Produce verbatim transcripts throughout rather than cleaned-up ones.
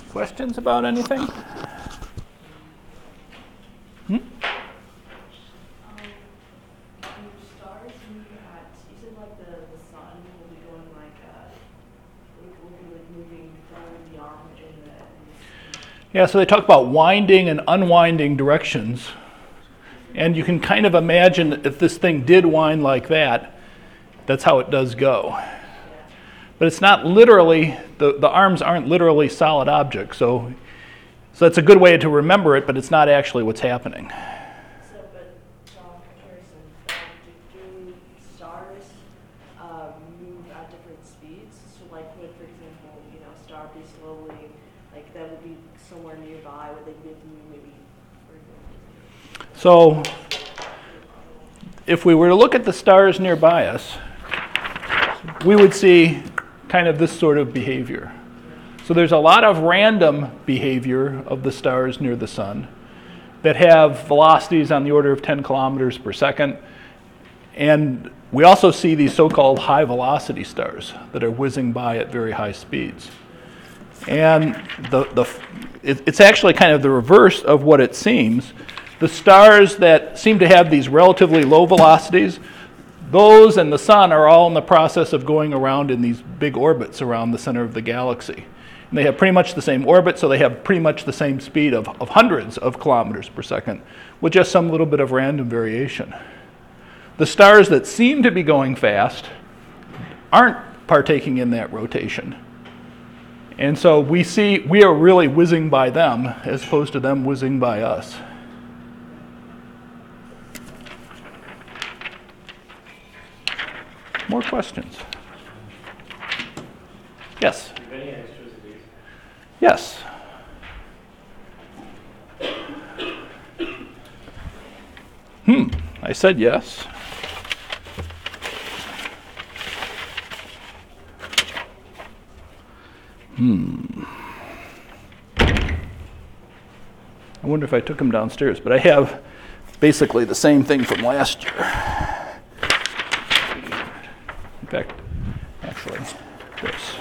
Questions about anything? Hmm? Yeah, so they talk about winding and unwinding directions. And you can kind of imagine that if this thing did wind like that, that's how it does go. But it's not literally, the, the arms aren't literally solid objects. So, so that's a good way to remember it, but it's not actually what's happening. So, but John, comparison, um, do stars uh, move at different speeds? So like would, for example, you know, a star be slowly, like that would be somewhere nearby, would they give you maybe, for example? So if we were to look at the stars nearby us, we would see kind of this sort of behavior. So there's a lot of random behavior of the stars near the sun that have velocities on the order of ten kilometers per second. And we also see these so-called high velocity stars that are whizzing by at very high speeds. And the, the, it, it's actually kind of the reverse of what it seems. The stars that seem to have these relatively low velocities, those and the sun are all in the process of going around in these big orbits around the center of the galaxy. And they have pretty much the same orbit, so they have pretty much the same speed of, of hundreds of kilometers per second, with just some little bit of random variation. The stars that seem to be going fast aren't partaking in that rotation. And so we see, we are really whizzing by them as opposed to them whizzing by us. More questions? Yes? Do you have any extras of these? Yes. Hmm, I said yes. Hmm. I wonder if I took them downstairs, but I have basically the same thing from last year. In fact, actually, this.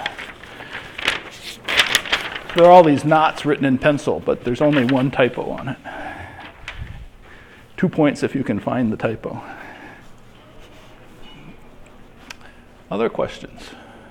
There are all these knots written in pencil, but there's only one typo on it. Two points if you can find the typo. Other questions?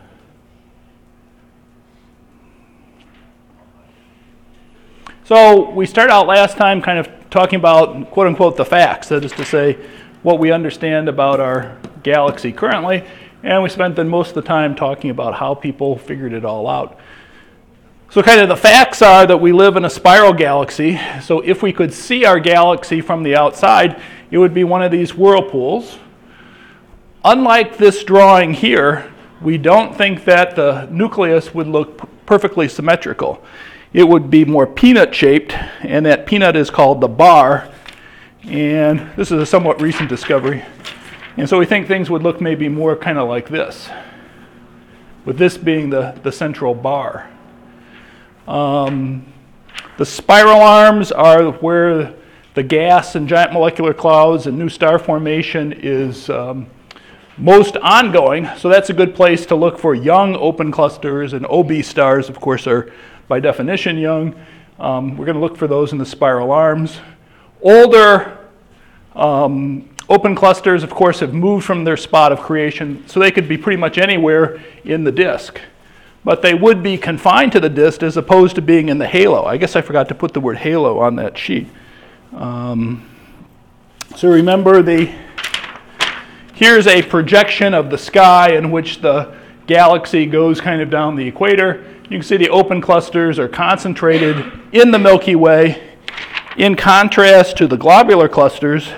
So we started out last time kind of talking about, quote unquote, the facts, that is to say, what we understand about our galaxy currently, and we spent then most of the time talking about how people figured it all out. So kind of the facts are that we live in a spiral galaxy, so if we could see our galaxy from the outside, it would be one of these whirlpools. Unlike this drawing here, we don't think that the nucleus would look perfectly symmetrical. It would be more peanut-shaped, and that peanut is called the bar. And this is a somewhat recent discovery. And so we think things would look maybe more kind of like this, with this being the, the central bar. Um, the spiral arms are where the gas and giant molecular clouds and new star formation is um, most ongoing. So that's a good place to look for young open clusters, and O B stars, of course, are by definition young. Um, we're going to look for those in the spiral arms. Older um, open clusters, of course, have moved from their spot of creation, so they could be pretty much anywhere in the disk. But they would be confined to the disk as opposed to being in the halo. I guess I forgot to put the word halo on that sheet. Um, so remember, the here's a projection of the sky in which the galaxy goes kind of down the equator. You can see the open clusters are concentrated in the Milky Way, in contrast to the globular clusters,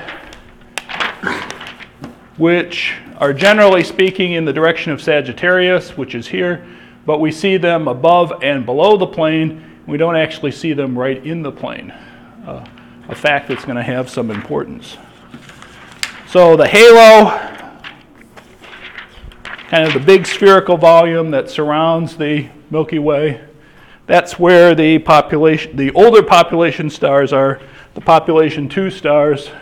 which are generally speaking in the direction of Sagittarius, which is here, but we see them above and below the plane. We don't actually see them right in the plane, uh, a fact that's going to have some importance. So the halo, kind of the big spherical volume that surrounds the Milky Way, that's where the population, the older population stars are, the population two stars,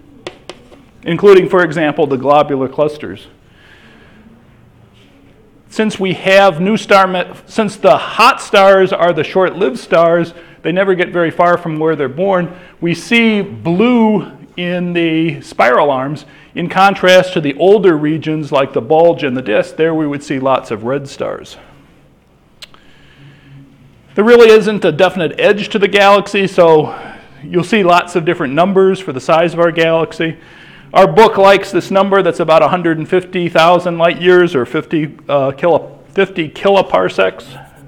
including, for example, the globular clusters. since we have new star, me- since the hot stars are the short-lived stars, they never get very far from where they're born, we see blue in the spiral arms. In contrast to the older regions like the bulge and the disk, there we would see lots of red stars. There really isn't a definite edge to the galaxy, so you'll see lots of different numbers for the size of our galaxy. Our book likes this number that's about one hundred fifty thousand light years, or fifty, uh, kilo, fifty kiloparsecs.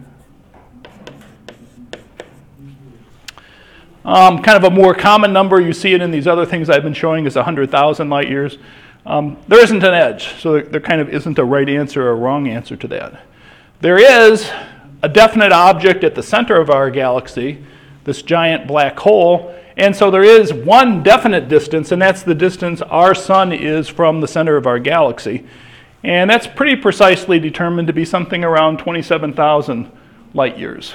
Um, kind of a more common number, you see it in these other things I've been showing, is one hundred thousand light years. Um, there isn't an edge, so there, there kind of isn't a right answer or a wrong answer to that. There is a definite object at the center of our galaxy, this giant black hole, and so there is one definite distance, and that's the distance our sun is from the center of our galaxy. And that's pretty precisely determined to be something around twenty-seven thousand light years.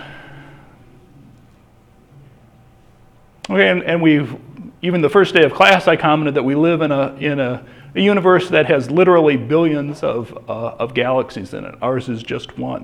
Okay, and, and we've, even the first day of class, I commented that we live in a, in a, a universe that has literally billions of, uh, of galaxies in it. Ours is just one.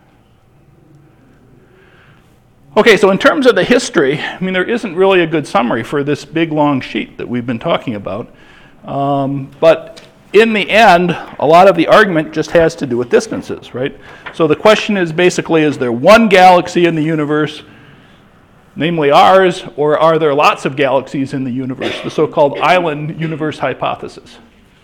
Okay, so in terms of the history, I mean, there isn't really a good summary for this big, long sheet that we've been talking about. Um, but in the end, a lot of the argument just has to do with distances, right? So the question is basically, is there one galaxy in the universe, namely ours, or are there lots of galaxies in the universe, the so-called island universe hypothesis?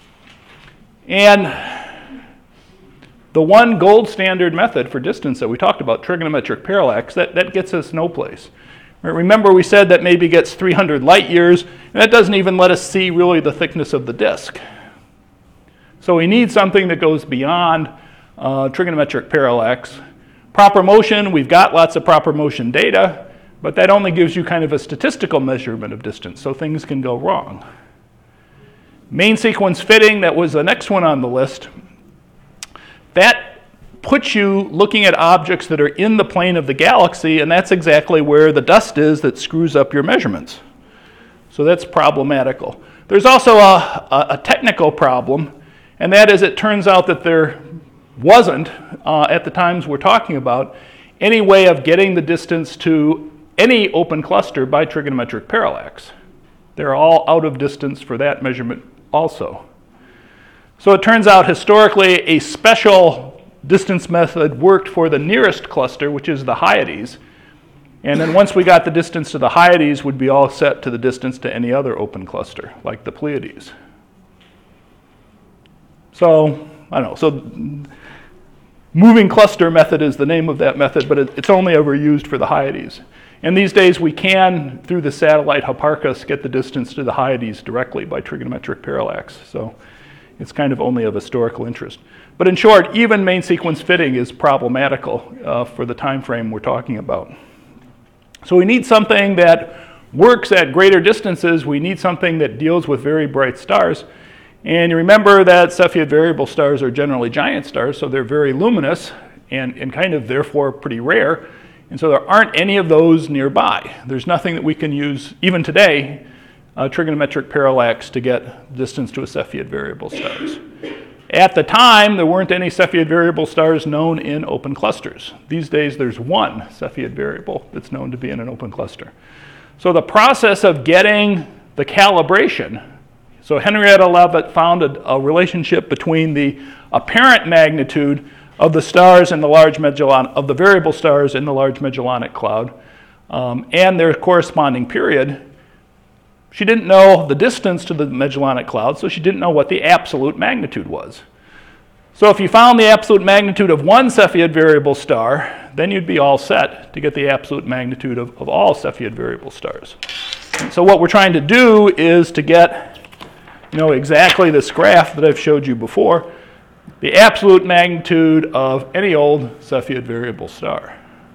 And the one gold standard method for distance that we talked about, trigonometric parallax, that, that gets us no place. Remember, we said that maybe gets three hundred light years, and that doesn't even let us see really the thickness of the disk. So we need something that goes beyond uh, trigonometric parallax. Proper motion, we've got lots of proper motion data, but that only gives you kind of a statistical measurement of distance, so things can go wrong. Main sequence fitting, that was the next one on the list. That puts you looking at objects that are in the plane of the galaxy, and that's exactly where the dust is that screws up your measurements. So that's problematical. There's also a, a, a technical problem, and that is it turns out that there wasn't, uh, at the times we're talking about, any way of getting the distance to any open cluster by trigonometric parallax. They're all out of distance for that measurement also. So it turns out historically a special distance method worked for the nearest cluster, which is the Hyades. And then once we got the distance to the Hyades, would be all set to the distance to any other open cluster, like the Pleiades. So, I don't know, so moving cluster method is the name of that method, but it, it's only ever used for the Hyades. And these days we can, through the satellite Hipparcos, get the distance to the Hyades directly by trigonometric parallax. So it's kind of only of historical interest. But in short, even main sequence fitting is problematical uh, for the time frame we're talking about. So we need something that works at greater distances. We need something that deals with very bright stars. And you remember that Cepheid variable stars are generally giant stars, so they're very luminous and, and kind of therefore pretty rare. And so there aren't any of those nearby. There's nothing that we can use, even today, uh, trigonometric parallax to get distance to a Cepheid variable stars. At the time, there weren't any Cepheid variable stars known in open clusters. These days, there's one Cepheid variable that's known to be in an open cluster. So the process of getting the calibration, so Henrietta Leavitt found a, a relationship between the apparent magnitude of the stars in the large Magellanic, of the variable stars in the large Magellanic Cloud, um, and their corresponding period. She didn't know the distance to the Magellanic Cloud, so she didn't know what the absolute magnitude was. So if you found the absolute magnitude of one Cepheid variable star, then you'd be all set to get the absolute magnitude of, of all Cepheid variable stars. So what we're trying to do is to get, you know, exactly this graph that I've showed you before, the absolute magnitude of any old Cepheid variable star.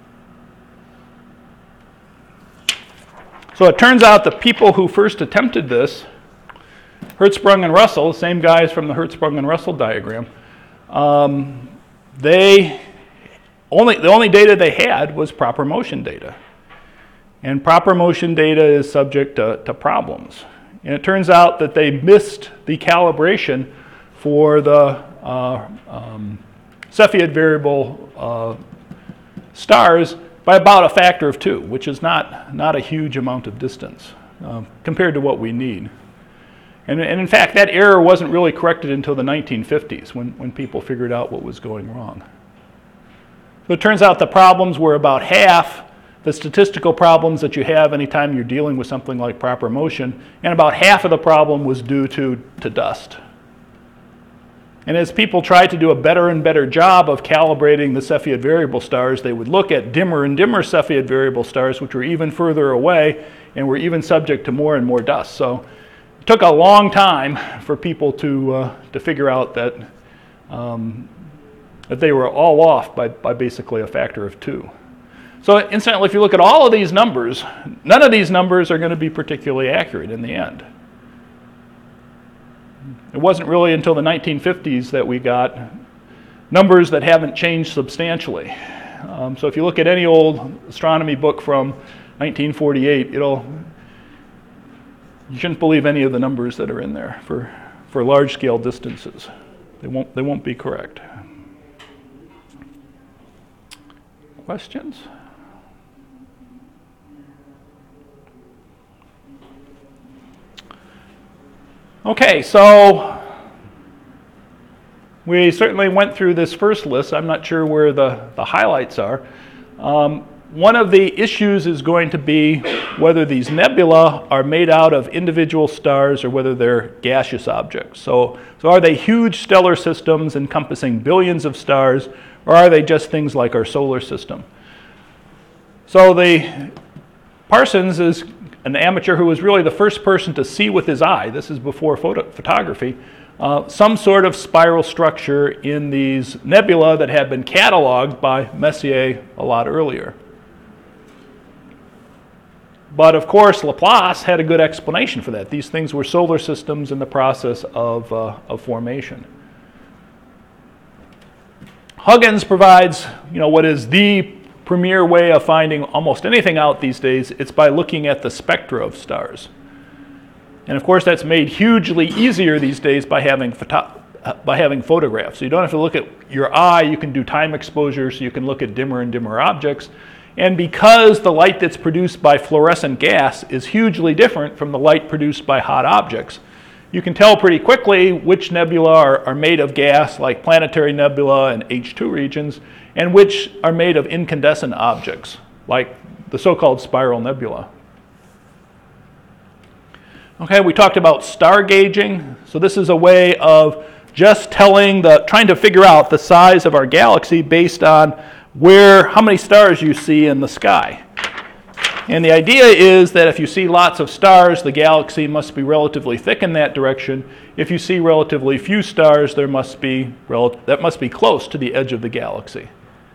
So it turns out the people who first attempted this, Hertzsprung and Russell, same guys from the Hertzsprung and Russell diagram, um, they only the only data they had was proper motion data. And proper motion data is subject to, to problems. And it turns out that they missed the calibration for the uh, um, Cepheid variable uh, stars by about a factor of two, which is not, not a huge amount of distance uh, compared to what we need. And, and in fact, that error wasn't really corrected until the nineteen fifties when, when people figured out what was going wrong. So it turns out the problems were about half the statistical problems that you have anytime you're dealing with something like proper motion, and about half of the problem was due to, to dust. And as people tried to do a better and better job of calibrating the Cepheid variable stars, they would look at dimmer and dimmer Cepheid variable stars, which were even further away and were even subject to more and more dust. So it took a long time for people to, uh, to figure out that, um, that they were all off by, by basically a factor of two. So incidentally, if you look at all of these numbers, none of these numbers are going to be particularly accurate in the end. It wasn't really until the nineteen fifties that we got numbers that haven't changed substantially. Um, so if you look at any old astronomy book from nineteen forty-eight, it'll, you shouldn't believe any of the numbers that are in there for, for large-scale distances. They won't, they won't be correct. Questions? Okay, so we certainly went through this first list. I'm not sure where the, the highlights are. Um, one of the issues is going to be whether these nebula are made out of individual stars or whether they're gaseous objects. So, so are they huge stellar systems encompassing billions of stars, or are they just things like our solar system? So the Parsons is an amateur who was really the first person to see with his eye, this is before photo photography, uh, some sort of spiral structure in these nebula that had been cataloged by Messier a lot earlier. But of course, Laplace had a good explanation for that. These things were solar systems in the process of, uh, of formation. Huggins provides, you know, what is the premier way of finding almost anything out these days. It's by looking at the spectra of stars. And of course, that's made hugely easier these days by having, photo by having photographs. So you don't have to look at your eye, you can do time exposure, so you can look at dimmer and dimmer objects. And because the light that's produced by fluorescent gas is hugely different from the light produced by hot objects, you can tell pretty quickly which nebula are, are made of gas, like planetary nebula and H two regions, and which are made of incandescent objects, like the so-called spiral nebula. Okay, we talked about star gauging. So this is a way of just telling the, trying to figure out the size of our galaxy based on where, how many stars you see in the sky. And the idea is that if you see lots of stars, the galaxy must be relatively thick in that direction. If you see relatively few stars, there must be, that must be close to the edge of the galaxy.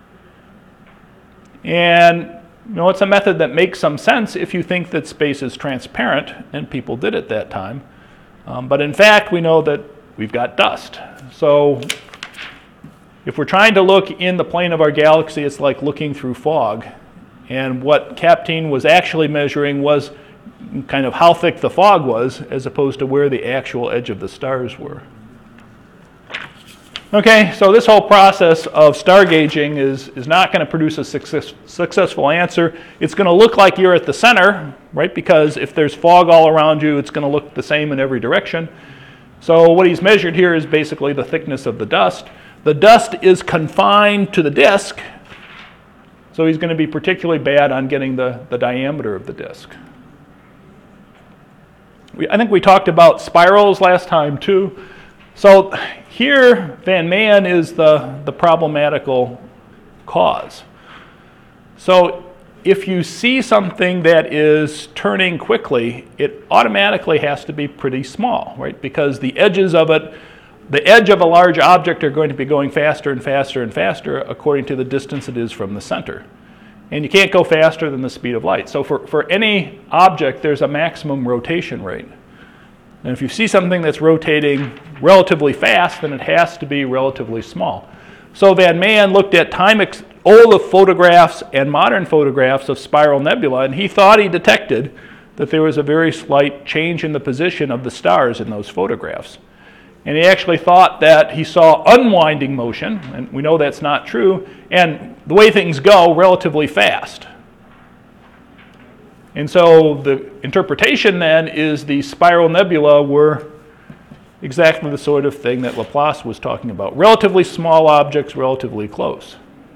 And you know, it's a method that makes some sense if you think that space is transparent, and people did at that time. Um, but in fact, we know that we've got dust. So if we're trying to look in the plane of our galaxy, it's like looking through fog. And what Kapteyn was actually measuring was kind of how thick the fog was, as opposed to where the actual edge of the stars were. Okay, so this whole process of star gauging is, is not going to produce a success, successful answer. It's going to look like you're at the center, right? Because if there's fog all around you, it's going to look the same in every direction. So what he's measured here is basically the thickness of the dust. The dust is confined to the disk, so he's going to be particularly bad on getting the, the diameter of the disk. We, I think we talked about spirals last time too. So here, Van Maen is the, the problematical cause. So if you see something that is turning quickly, it automatically has to be pretty small, right? Because the edges of it, the edge of a large object are going to be going faster and faster and faster according to the distance it is from the center. And you can't go faster than the speed of light. So for, for any object, there's a maximum rotation rate. And if you see something that's rotating relatively fast, then it has to be relatively small. So Van Maen looked at time ex all the photographs and modern photographs of spiral nebula, and he thought he detected that there was a very slight change in the position of the stars in those photographs. And he actually thought that he saw unwinding motion, and we know that's not true, and the way things go, relatively fast. And so the interpretation then is the spiral nebula were exactly the sort of thing that Laplace was talking about. Relatively small objects, relatively close.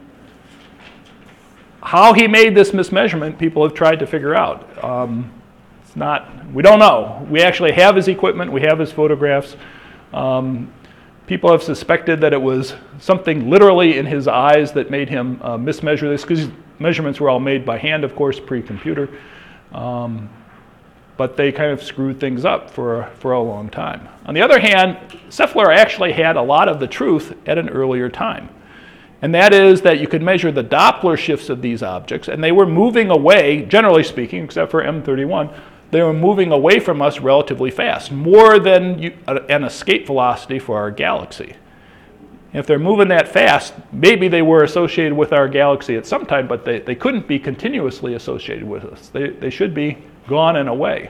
How he made this mismeasurement, people have tried to figure out. Um, it's not, we don't know. We actually have his equipment, we have his photographs. Um, people have suspected that it was something literally in his eyes that made him uh, mismeasure this, because measurements were all made by hand, of course, pre-computer. Um, but they kind of screwed things up for, for a long time. On the other hand, Cepheler actually had a lot of the truth at an earlier time. And that is that you could measure the Doppler shifts of these objects, and they were moving away, generally speaking, except for M thirty-one, they were moving away from us relatively fast, more than you, uh, an escape velocity for our galaxy. If they're moving that fast, maybe they were associated with our galaxy at some time, but they, they couldn't be continuously associated with us. They, they should be gone and away.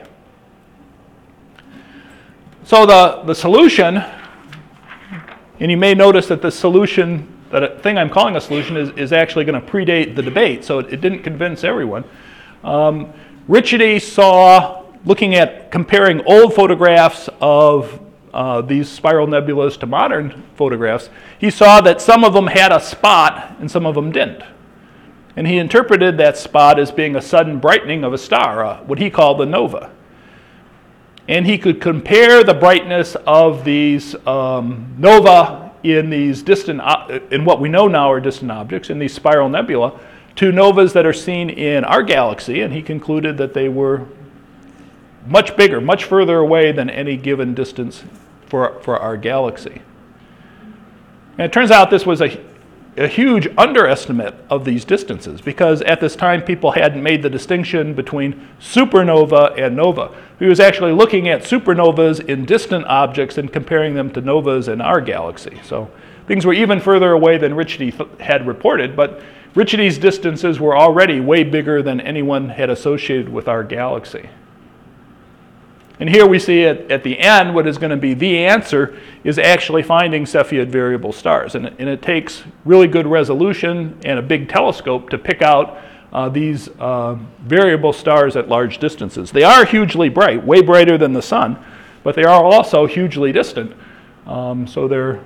So the, the solution, and you may notice that the solution, that thing I'm calling a solution, is, is actually going to predate the debate, so it, it didn't convince everyone. Um, Richetti saw, looking at comparing old photographs of uh, these spiral nebulas to modern photographs, he saw that some of them had a spot and some of them didn't. And he interpreted that spot as being a sudden brightening of a star, uh, what he called the nova. And he could compare the brightness of these um, nova in these distant, uh, in what we know now are distant objects, in these spiral nebula, to novas that are seen in our galaxy, and he concluded that they were much bigger, much further away than any given distance for, for our galaxy. And it turns out this was a, a huge underestimate of these distances, because at this time people hadn't made the distinction between supernova and nova. He was actually looking at supernovas in distant objects and comparing them to novas in our galaxy. So things were even further away than Richetti th- had reported, but Richetti's distances were already way bigger than anyone had associated with our galaxy. And here we see at, at the end, what is going to be the answer is actually finding Cepheid variable stars. And, and it takes really good resolution and a big telescope to pick out uh, these uh, variable stars at large distances. They are hugely bright, way brighter than the sun, but they are also hugely distant. Um, so they're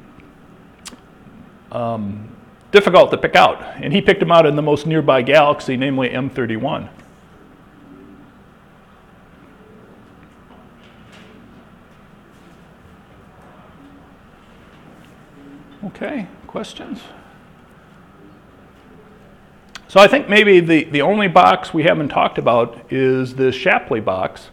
um, difficult to pick out. And he picked them out in the most nearby galaxy, namely M thirty-one. Okay, questions? So I think maybe the, the only box we haven't talked about is the Shapley box.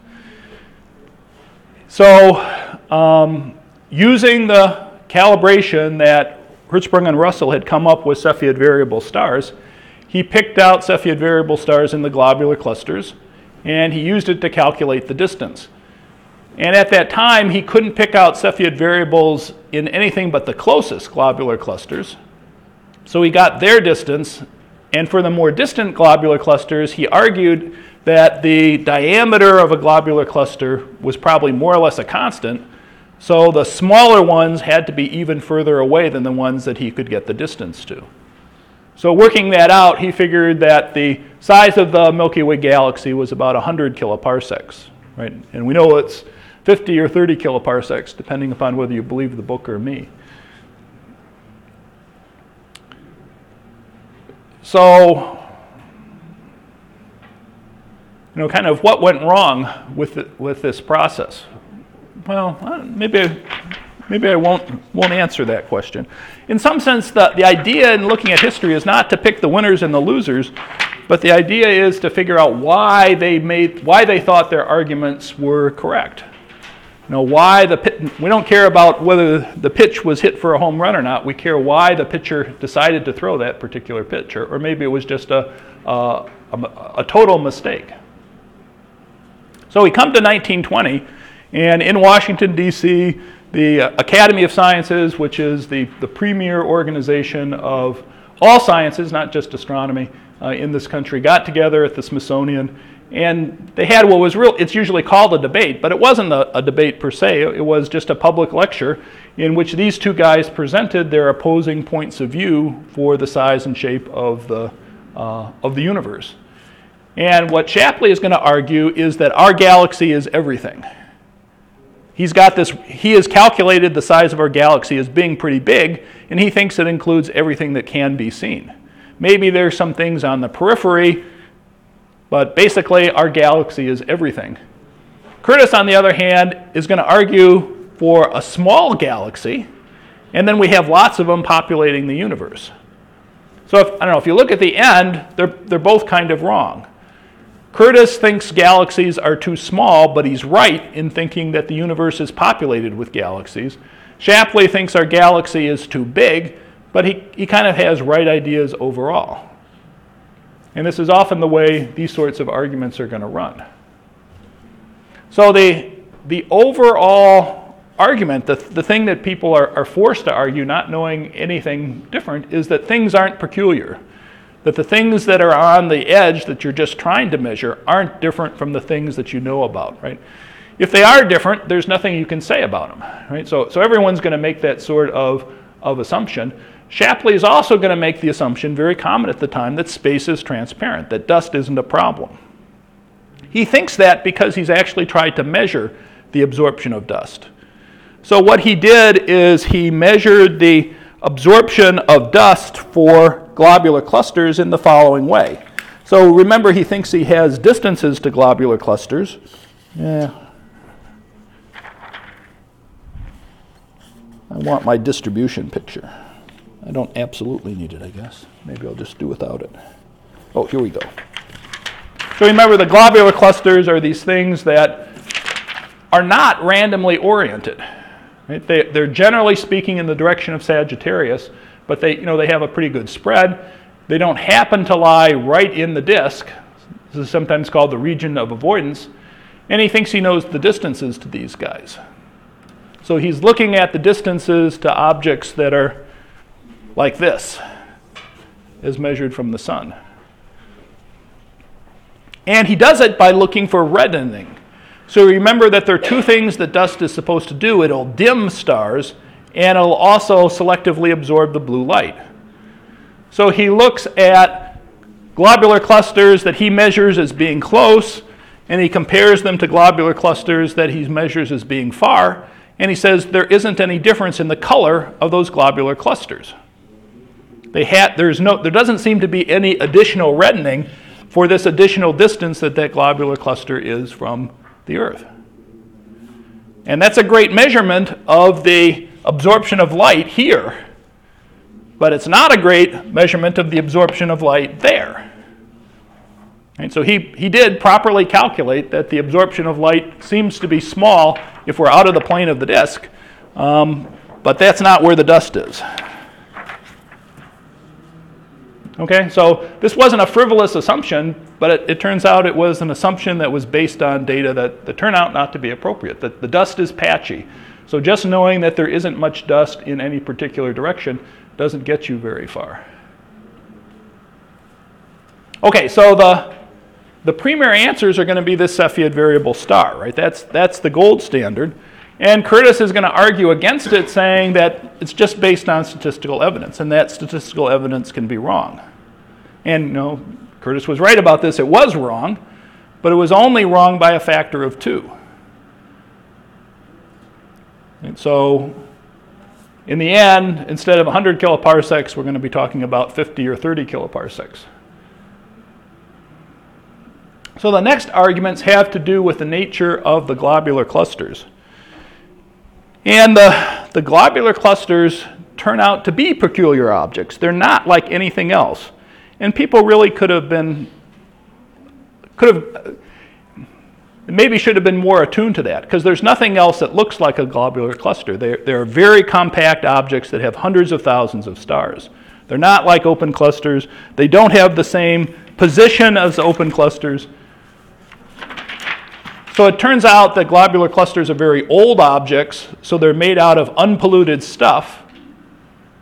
So um, using the calibration that Hertzsprung and Russell had come up with Cepheid variable stars, he picked out Cepheid variable stars in the globular clusters, and he used it to calculate the distance. And at that time, he couldn't pick out Cepheid variables in anything but the closest globular clusters. So he got their distance, and for the more distant globular clusters, he argued that the diameter of a globular cluster was probably more or less a constant, so the smaller ones had to be even further away than the ones that he could get the distance to. So working that out, he figured that the size of the Milky Way galaxy was about one hundred kiloparsecs, right? And we know it's fifty or thirty kiloparsecs, depending upon whether you believe the book or me. So, you know, kind of what went wrong with the, with this process? Well, maybe maybe I won't won't answer that question. In some sense, the, the idea in looking at history is not to pick the winners and the losers, but the idea is to figure out why they made why they thought their arguments were correct. You know, why the pit, we don't care about whether the pitch was hit for a home run or not. We care why the pitcher decided to throw that particular pitch, or, or maybe it was just a, a, a, a total mistake. So we come to nineteen twenty, and in Washington, D C, the Academy of Sciences, which is the, the premier organization of all sciences, not just astronomy, uh, in this country, got together at the Smithsonian, And they had what was real, it's usually called a debate, but it wasn't a, a debate per se. It was just a public lecture in which these two guys presented their opposing points of view for the size and shape of the, uh, of the universe. And what Shapley is going to argue is that our galaxy is everything. He's got this, he has calculated the size of our galaxy as being pretty big, and he thinks it includes everything that can be seen. Maybe there's some things on the periphery, but basically our galaxy is everything. Curtis, on the other hand, is going to argue for a small galaxy, and then we have lots of them populating the universe. So if, I don't know, if you look at the end, they're, they're both kind of wrong. Curtis thinks galaxies are too small, but he's right in thinking that the universe is populated with galaxies. Shapley thinks our galaxy is too big, but he, he kind of has right ideas overall. And this is often the way these sorts of arguments are going to run. So the, the overall argument, the, the thing that people are, are forced to argue, not knowing anything different, is that things aren't peculiar. That the things that are on the edge that you're just trying to measure aren't different from the things that you know about, right? If they are different, there's nothing you can say about them, right? So, so everyone's going to make that sort of, of assumption. Shapley is also going to make the assumption, very common at the time, that space is transparent, that dust isn't a problem. He thinks that because he's actually tried to measure the absorption of dust. So what he did is he measured the absorption of dust for globular clusters in the following way. So remember, he thinks he has distances to globular clusters. Yeah. I want my distribution picture. I don't absolutely need it, I guess. Maybe I'll just do without it. Oh, here we go. So remember, the globular clusters are these things that are not randomly oriented. Right? They, they're generally speaking in the direction of Sagittarius, but they, you know, they have a pretty good spread. They don't happen to lie right in the disk. This is sometimes called the region of avoidance. And he thinks he knows the distances to these guys. So he's looking at the distances to objects that are like this, as measured from the sun. And he does it by looking for reddening. So remember that there are two things that dust is supposed to do. It'll dim stars, and it'll also selectively absorb the blue light. So he looks at globular clusters that he measures as being close, and he compares them to globular clusters that he measures as being far, and he says there isn't any difference in the color of those globular clusters. They ha- there's no, there doesn't seem to be any additional reddening for this additional distance that that globular cluster is from the Earth. And that's a great measurement of the absorption of light here, but it's not a great measurement of the absorption of light there. And so he, he did properly calculate that the absorption of light seems to be small if we're out of the plane of the disk, um, but that's not where the dust is. Okay, so this wasn't a frivolous assumption, but it, it turns out it was an assumption that was based on data that, that turned out not to be appropriate. That the dust is patchy. So just knowing that there isn't much dust in any particular direction doesn't get you very far. Okay, so the, the primary answers are going to be this Cepheid variable star, right? That's, that's the gold standard. And Curtis is going to argue against it, saying that it's just based on statistical evidence, and that statistical evidence can be wrong. And you know, Curtis was right about this. It was wrong, but it was only wrong by a factor of two. And so in the end, instead of one hundred kiloparsecs, we're going to be talking about fifty or thirty kiloparsecs. So the next arguments have to do with the nature of the globular clusters. And the, the globular clusters turn out to be peculiar objects. They're not like anything else. And people really could have been, could have, maybe should have been more attuned to that, because there's nothing else that looks like a globular cluster. They're, they're very compact objects that have hundreds of thousands of stars. They're not like open clusters. They don't have the same position as open clusters. So it turns out that globular clusters are very old objects, so they're made out of unpolluted stuff.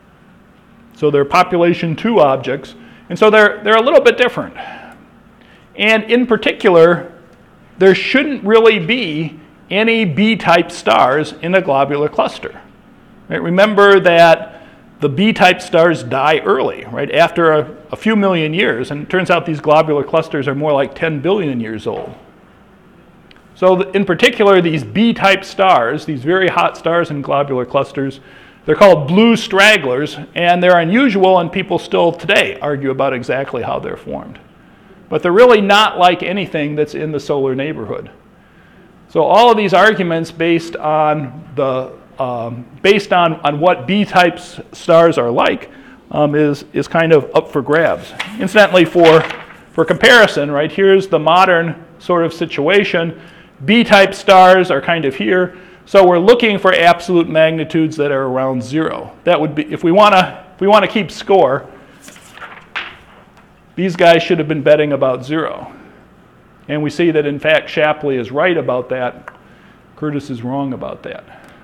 So they're population two objects, and so they're, they're a little bit different. And in particular, there shouldn't really be any B-type stars in a globular cluster. Right? Remember that the B-type stars die early, right, after a, a few million years, and it turns out these globular clusters are more like ten billion years old. So in particular, these B-type stars, these very hot stars in globular clusters, they're called blue stragglers, and they're unusual, and people still today argue about exactly how they're formed. But they're really not like anything that's in the solar neighborhood. So all of these arguments based on the um, based on, on what B-type stars are like um, is is kind of up for grabs. Incidentally, for for comparison, right, here's the modern sort of situation. B-type stars are kind of here, so we're looking for absolute magnitudes that are around zero. That would be, if we want to if we want to keep score, these guys should have been betting about zero. And we see that, in fact, Shapley is right about that. Curtis is wrong about that.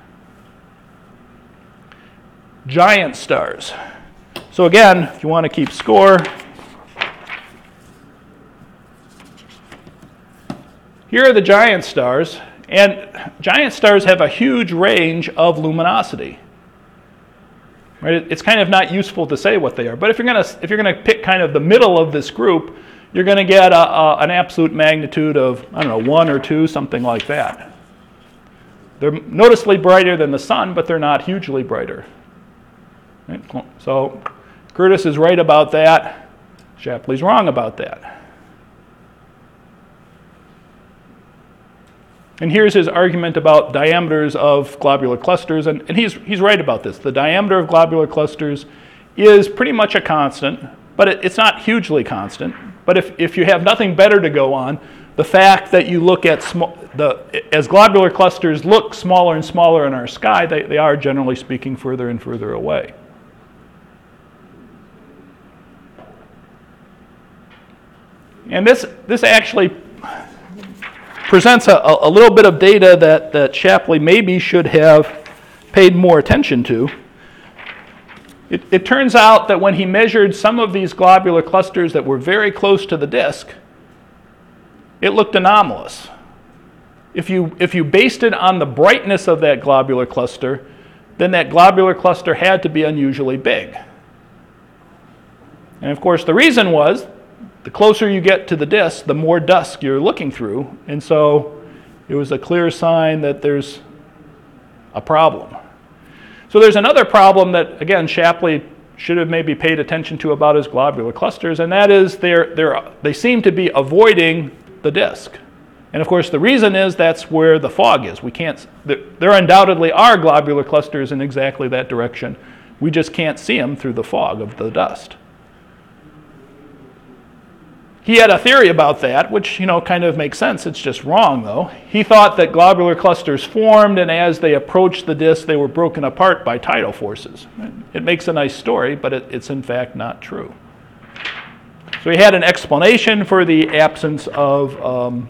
Giant stars. So again, if you want to keep score, here are the giant stars. And giant stars have a huge range of luminosity. Right? It's kind of not useful to say what they are. But if you're going to if you're going to pick kind of the middle of this group, you're going to get a, a, an absolute magnitude of, I don't know, one or two, something like that. They're noticeably brighter than the sun, but they're not hugely brighter. Right? So Curtis is right about that. Shapley's wrong about that. And here's his argument about diameters of globular clusters, and, and he's, he's right about this. The diameter of globular clusters is pretty much a constant, but it, it's not hugely constant. But if, if you have nothing better to go on, the fact that you look at, small, the, as globular clusters look smaller and smaller in our sky, they, they are, generally speaking, further and further away. And this, this actually presents a, a little bit of data that, that Shapley maybe should have paid more attention to. It, it turns out that when he measured some of these globular clusters that were very close to the disk, it looked anomalous. If you, if you based it on the brightness of that globular cluster, then that globular cluster had to be unusually big. And of course, the reason was, the closer you get to the disk, the more dusk you're looking through, and so it was a clear sign that there's a problem. So there's another problem that, again, Shapley should have maybe paid attention to about his globular clusters, and that is they're, they're, they seem to be avoiding the disk. And of course, the reason is that's where the fog is. We can't, there undoubtedly are globular clusters in exactly that direction. We just can't see them through the fog of the dust. He had a theory about that, which, you know, kind of makes sense. It's just wrong, though. He thought that globular clusters formed, and as they approached the disk, they were broken apart by tidal forces. It makes a nice story, but it, it's in fact not true. So he had an explanation for the absence of, um,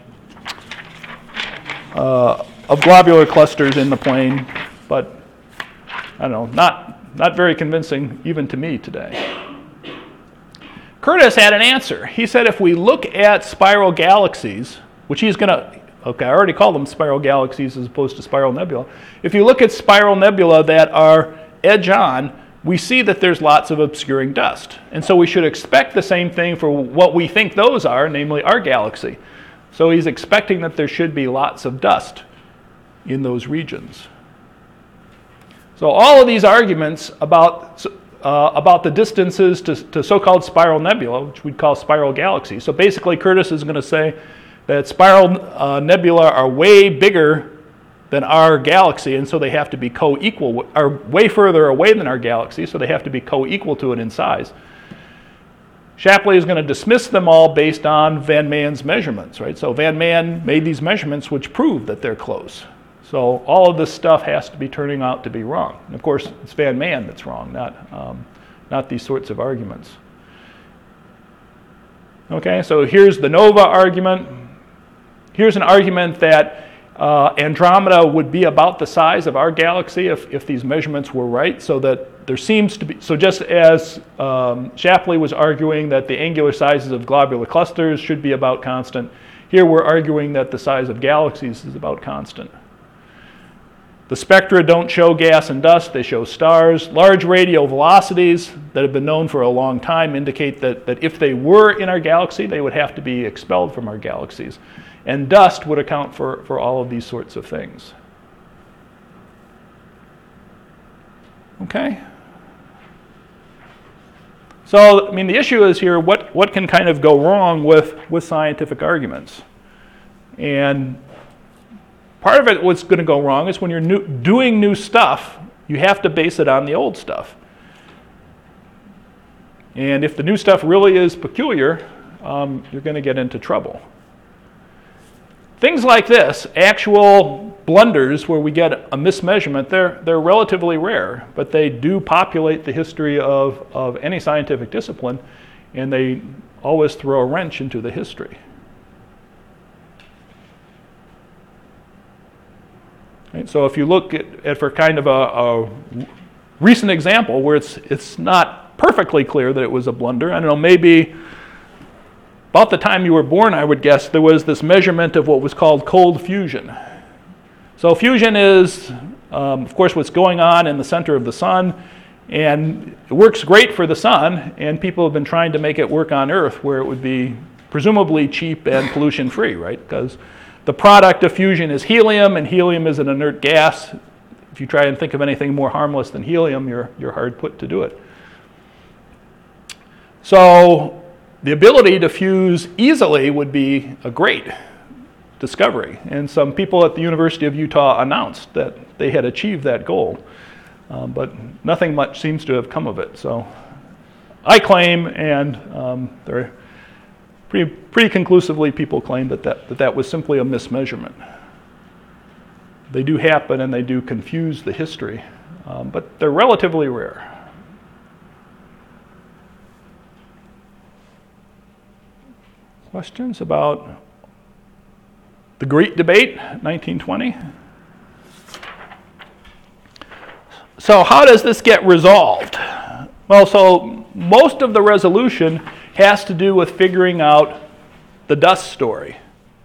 uh, of globular clusters in the plane, but I don't know, not, not very convincing even to me today. Curtis had an answer. He said if we look at spiral galaxies, which he's going to, okay, I already called them spiral galaxies as opposed to spiral nebula. If you look at spiral nebula that are edge-on, we see that there's lots of obscuring dust. And so we should expect the same thing for what we think those are, namely our galaxy. So he's expecting that there should be lots of dust in those regions. So all of these arguments about Uh, about the distances to, to so-called spiral nebula, which we'd call spiral galaxies. So basically, Curtis is going to say that spiral uh, nebula are way bigger than our galaxy, and so they have to be co-equal, are way further away than our galaxy, so they have to be co-equal to it in size. Shapley is going to dismiss them all based on Van Maen's measurements, right? So Van Maen made these measurements which prove that they're close. So all of this stuff has to be turning out to be wrong. And of course, it's Van Maen that's wrong, not, um, not these sorts of arguments. Okay, so here's the NOVA argument. Here's an argument that Uh, Andromeda would be about the size of our galaxy if, if these measurements were right, so that there seems to be, so just as um, Shapley was arguing that the angular sizes of globular clusters should be about constant, here we're arguing that the size of galaxies is about constant. The spectra don't show gas and dust, they show stars. Large radial velocities that have been known for a long time indicate that, that if they were in our galaxy, they would have to be expelled from our galaxies. And dust would account for, for all of these sorts of things. Okay? So, I mean, the issue is here, what, what can kind of go wrong with, with scientific arguments? And part of it, what's going to go wrong is when you're new, doing new stuff, you have to base it on the old stuff. And if the new stuff really is peculiar, um, you're going to get into trouble. Things like this, actual blunders where we get a mismeasurement, they're, they're relatively rare, but they do populate the history of, of any scientific discipline, and they always throw a wrench into the history. Right, so if you look at, at for kind of a, a recent example where it's, it's not perfectly clear that it was a blunder, I don't know, maybe about the time you were born, I would guess, there was this measurement of what was called cold fusion. So fusion is, um, of course, what's going on in the center of the sun, and it works great for the sun, and people have been trying to make it work on Earth where it would be presumably cheap and pollution-free, right? Because the product of fusion is helium, and helium is an inert gas. If you try and think of anything more harmless than helium, you're, you're hard put to do it. So the ability to fuse easily would be a great discovery. And some people at the University of Utah announced that they had achieved that goal. Um, but nothing much seems to have come of it. So I claim, and um, there pretty, pretty conclusively people claim that that, that that was simply a mismeasurement. They do happen and they do confuse the history, um, but they're relatively rare. Questions about the Great Debate, nineteen twenty? So how does this get resolved? Well, so most of the resolution has to do with figuring out the dust story.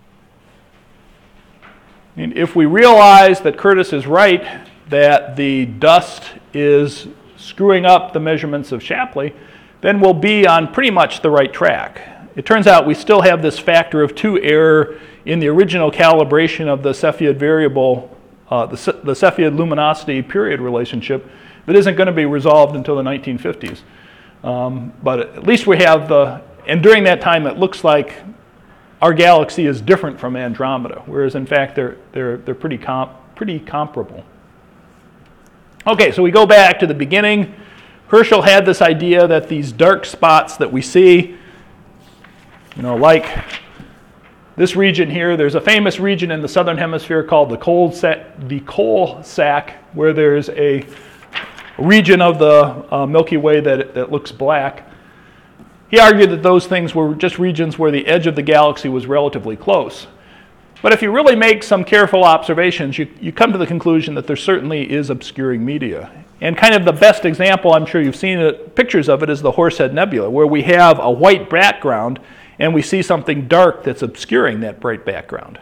And if we realize that Curtis is right, that the dust is screwing up the measurements of Shapley, then we'll be on pretty much the right track. It turns out we still have this factor of two error in the original calibration of the Cepheid variable, uh, the, the Cepheid luminosity period relationship that isn't going to be resolved until the nineteen fifties. Um, but at least we have the, and during that time it looks like our galaxy is different from Andromeda, whereas in fact they're, they're, they're pretty, comp, pretty comparable. Okay, so we go back to the beginning. Herschel had this idea that these dark spots that we see, you know, like this region here, there's a famous region in the southern hemisphere called the coal sack, the coal sack, where there's a region of the uh, Milky Way that, that looks black. He argued that those things were just regions where the edge of the galaxy was relatively close. But if you really make some careful observations, you, you come to the conclusion that there certainly is obscuring media. And kind of the best example, I'm sure you've seen it, pictures of it, is the Horsehead Nebula, where we have a white background and we see something dark that's obscuring that bright background.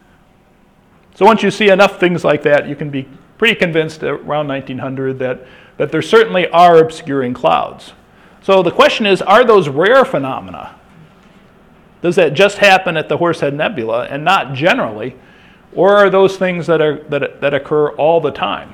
So once you see enough things like that, you can be pretty convinced around nineteen hundred that, that there certainly are obscuring clouds. So the question is, are those rare phenomena? Does that just happen at the Horsehead Nebula and not generally? Or are those things that, are, that, that occur all the time?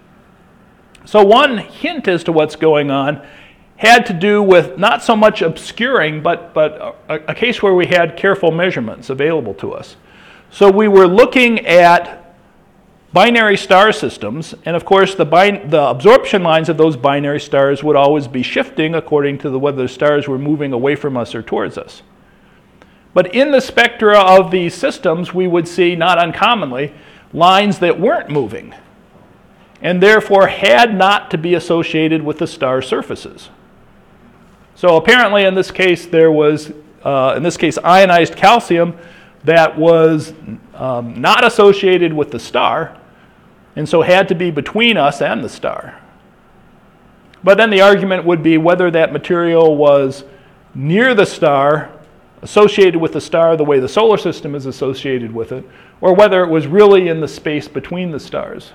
So one hint as to what's going on had to do with not so much obscuring, but, but a, a case where we had careful measurements available to us. So we were looking at binary star systems, and of course the, bin the absorption lines of those binary stars would always be shifting according to the, whether the stars were moving away from us or towards us. But in the spectra of these systems, we would see, not uncommonly, lines that weren't moving, and therefore had not to be associated with the star surfaces. So apparently in this case there was, uh, in this case, ionized calcium that was um, not associated with the star, and so had to be between us and the star. But then the argument would be whether that material was near the star, associated with the star the way the solar system is associated with it, or whether it was really in the space between the stars.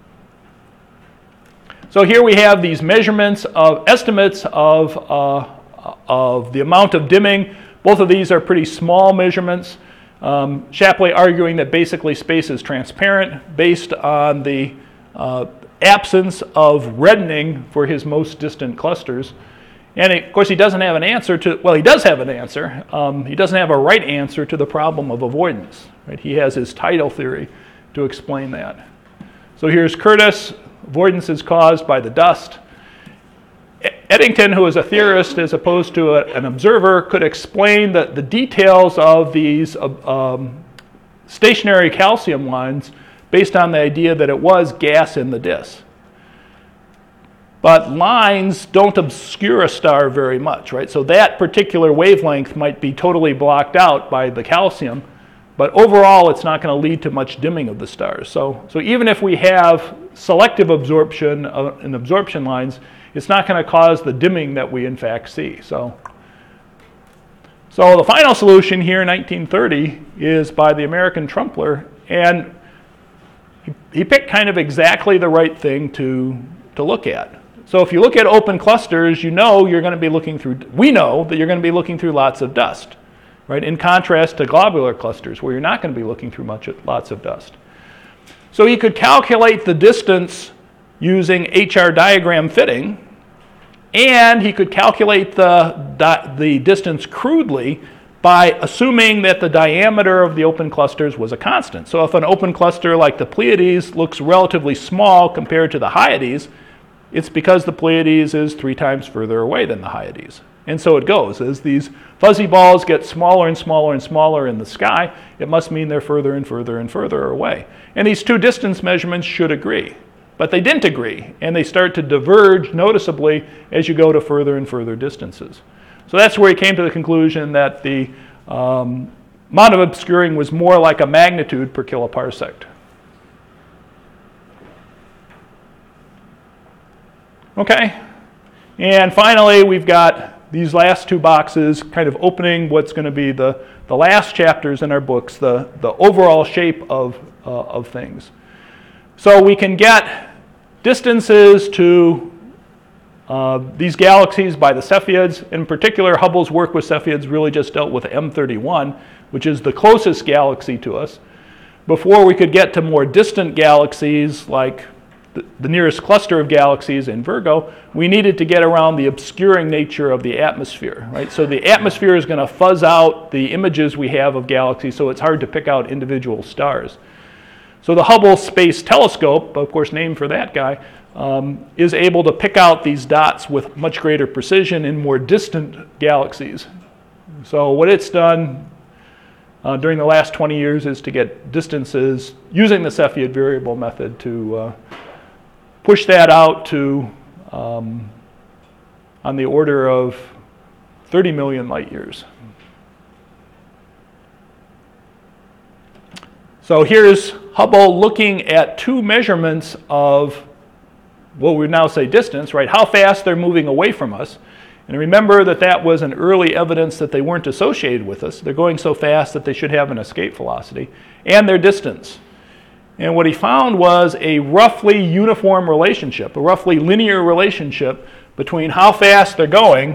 So here we have these measurements of estimates of, uh, of the amount of dimming. Both of these are pretty small measurements. Um, Shapley arguing that basically space is transparent based on the uh, absence of reddening for his most distant clusters. And of course he doesn't have an answer to, well he does have an answer. Um, he doesn't have a right answer to the problem of avoidance. Right? He has his tidal theory to explain that. So here's Curtis. Avoidance is caused by the dust. Eddington, who is a theorist as opposed to a, an observer, could explain the, the details of these um, stationary calcium lines based on the idea that it was gas in the disk. But lines don't obscure a star very much, right? So that particular wavelength might be totally blocked out by the calcium, but overall it's not going to lead to much dimming of the stars. So, so even if we have selective absorption uh, in absorption lines, it's not going to cause the dimming that we in fact see. So, so the final solution here in nineteen thirty is by the American Trumpler, and he, he picked kind of exactly the right thing to, to look at. So if you look at open clusters, you know you're going to be looking through, we know that you're going to be looking through lots of dust, right? In contrast to globular clusters where you're not going to be looking through much, lots of dust. So you could calculate the distance using H R diagram fitting, and he could calculate the, the distance crudely by assuming that the diameter of the open clusters was a constant. So if an open cluster like the Pleiades looks relatively small compared to the Hyades, it's because the Pleiades is three times further away than the Hyades. And so it goes. As these fuzzy balls get smaller and smaller and smaller in the sky, it must mean they're further and further and further away. And these two distance measurements should agree. But they didn't agree, and they start to diverge noticeably as you go to further and further distances. So that's where he came to the conclusion that the um, amount of obscuring was more like a magnitude per kiloparsec. Okay, and finally we've got these last two boxes kind of opening what's going to be the, the last chapters in our books, the, the overall shape of, uh, of things. So we can get distances to uh, these galaxies by the Cepheids. In particular, Hubble's work with Cepheids really just dealt with M thirty-one, which is the closest galaxy to us. Before we could get to more distant galaxies like the, the nearest cluster of galaxies in Virgo, we needed to get around the obscuring nature of the atmosphere, right? So the atmosphere is going to fuzz out the images we have of galaxies, so it's hard to pick out individual stars. So the Hubble Space Telescope, of course named for that guy, um, is able to pick out these dots with much greater precision in more distant galaxies. So what it's done uh, during the last twenty years is to get distances using the Cepheid variable method to uh, push that out to um, on the order of thirty million light years. So here's Hubble looking at two measurements of what we now say distance, right? How fast they're moving away from us. And remember that that was an early evidence that they weren't associated with us. They're going so fast that they should have an escape velocity. And their distance. And what he found was a roughly uniform relationship, a roughly linear relationship between how fast they're going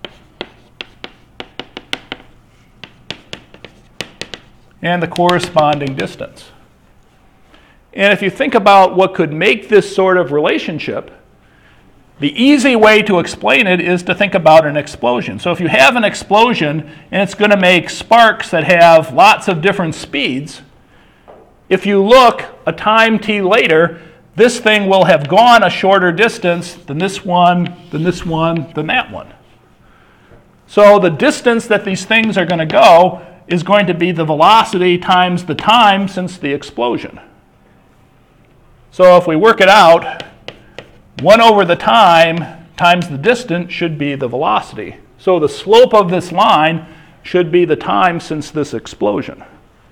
and the corresponding distance. And if you think about what could make this sort of relationship, the easy way to explain it is to think about an explosion. So if you have an explosion and it's going to make sparks that have lots of different speeds, if you look a time t later, this thing will have gone a shorter distance than this one, than this one, than that one. So the distance that these things are going to go is going to be the velocity times the time since the explosion. So if we work it out, one over the time times the distance should be the velocity. So the slope of this line should be the time since this explosion.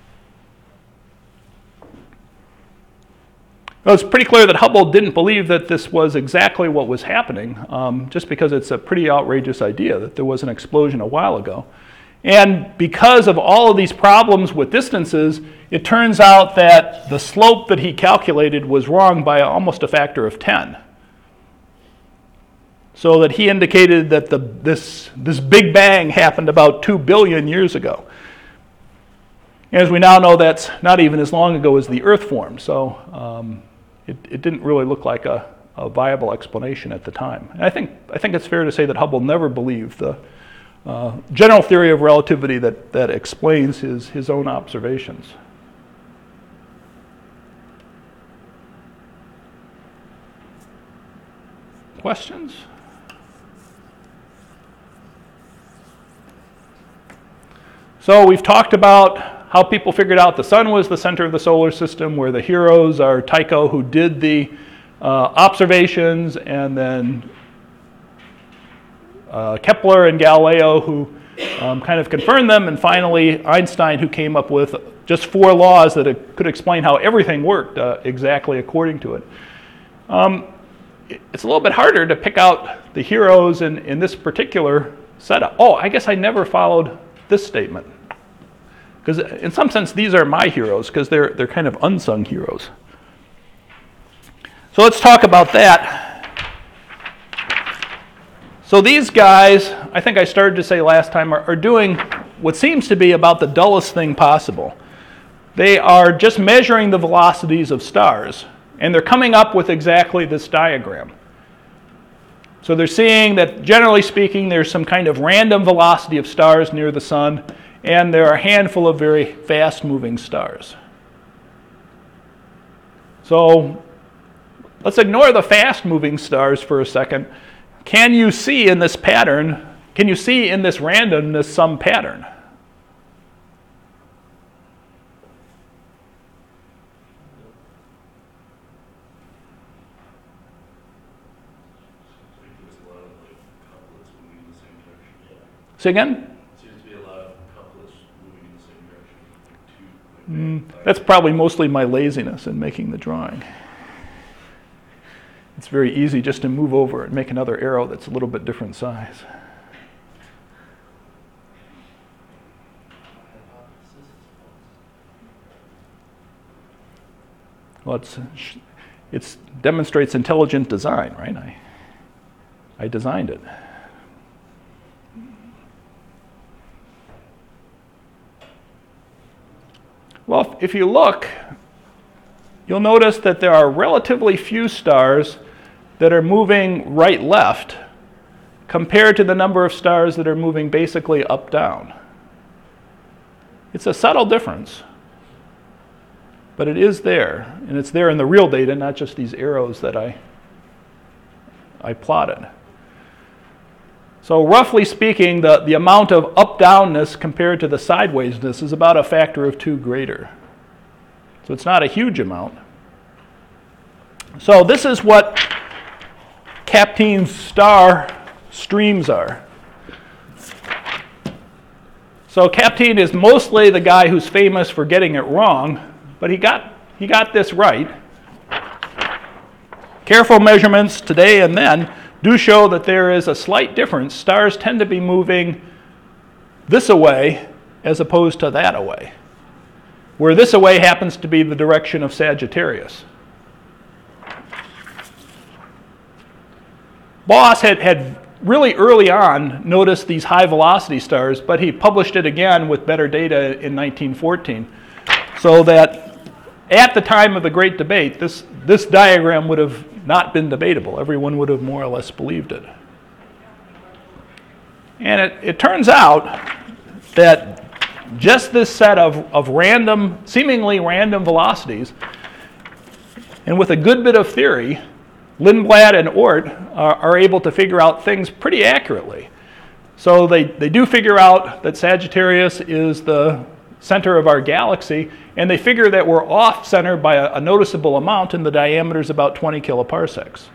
Well, it's pretty clear that Hubble didn't believe that this was exactly what was happening, um, just because it's a pretty outrageous idea that there was an explosion a while ago. And because of all of these problems with distances, it turns out that the slope that he calculated was wrong by almost a factor of ten. So that he indicated that the, this, this Big Bang happened about two billion years ago. And as we now know, that's not even as long ago as the Earth formed. So um, it, it didn't really look like a, a viable explanation at the time. And I think, I think it's fair to say that Hubble never believed the uh, general theory of relativity that, that explains his, his own observations. Questions? So we've talked about how people figured out the sun was the center of the solar system, where the heroes are Tycho, who did the uh, observations, and then uh, Kepler and Galileo, who um, kind of confirmed them, and finally Einstein, who came up with just four laws that it could explain how everything worked uh, exactly according to it. Um, it's a little bit harder to pick out the heroes in, in this particular setup. Oh, I guess I never followed this statement. Because in some sense, these are my heroes, because they're, they're kind of unsung heroes. So let's talk about that. So these guys, I think I started to say last time, are, are doing what seems to be about the dullest thing possible. They are just measuring the velocities of stars, and they're coming up with exactly this diagram. So they're seeing that, generally speaking, there's some kind of random velocity of stars near the sun, and there are a handful of very fast-moving stars. So let's ignore the fast-moving stars for a second. Can you see in this pattern, can you see in this randomness some pattern? Say again? Mm, that's probably mostly my laziness in making the drawing. It's very easy just to move over and make another arrow that's a little bit different size. Well, it's, it's demonstrates intelligent design, right? I, I designed it. Well, if you look, you'll notice that there are relatively few stars that are moving right-left compared to the number of stars that are moving basically up-down. It's a subtle difference, but it is there, and it's there in the real data, not just these arrows that I, I plotted. So roughly speaking, the, the amount of up-downness compared to the sidewaysness is about a factor of two greater. So it's not a huge amount. So this is what Kapteyn's star streams are. So Kapteyn is mostly the guy who's famous for getting it wrong, but he got, he got this right. Careful measurements today and then do show that there is a slight difference. Stars tend to be moving this away as opposed to that away, where this away happens to be the direction of Sagittarius. Boss had, had really early on noticed these high velocity stars, but he published it again with better data in nineteen fourteen, so that at the time of the Great Debate, this, this diagram would have not been debatable. Everyone would have more or less believed it. And it, it turns out that just this set of, of random, seemingly random velocities, and with a good bit of theory, Lindblad and Oort are, are able to figure out things pretty accurately. So they, they do figure out that Sagittarius is the center of our galaxy, and they figure that we're off center by a, a noticeable amount, and the diameter is about twenty kiloparsecs.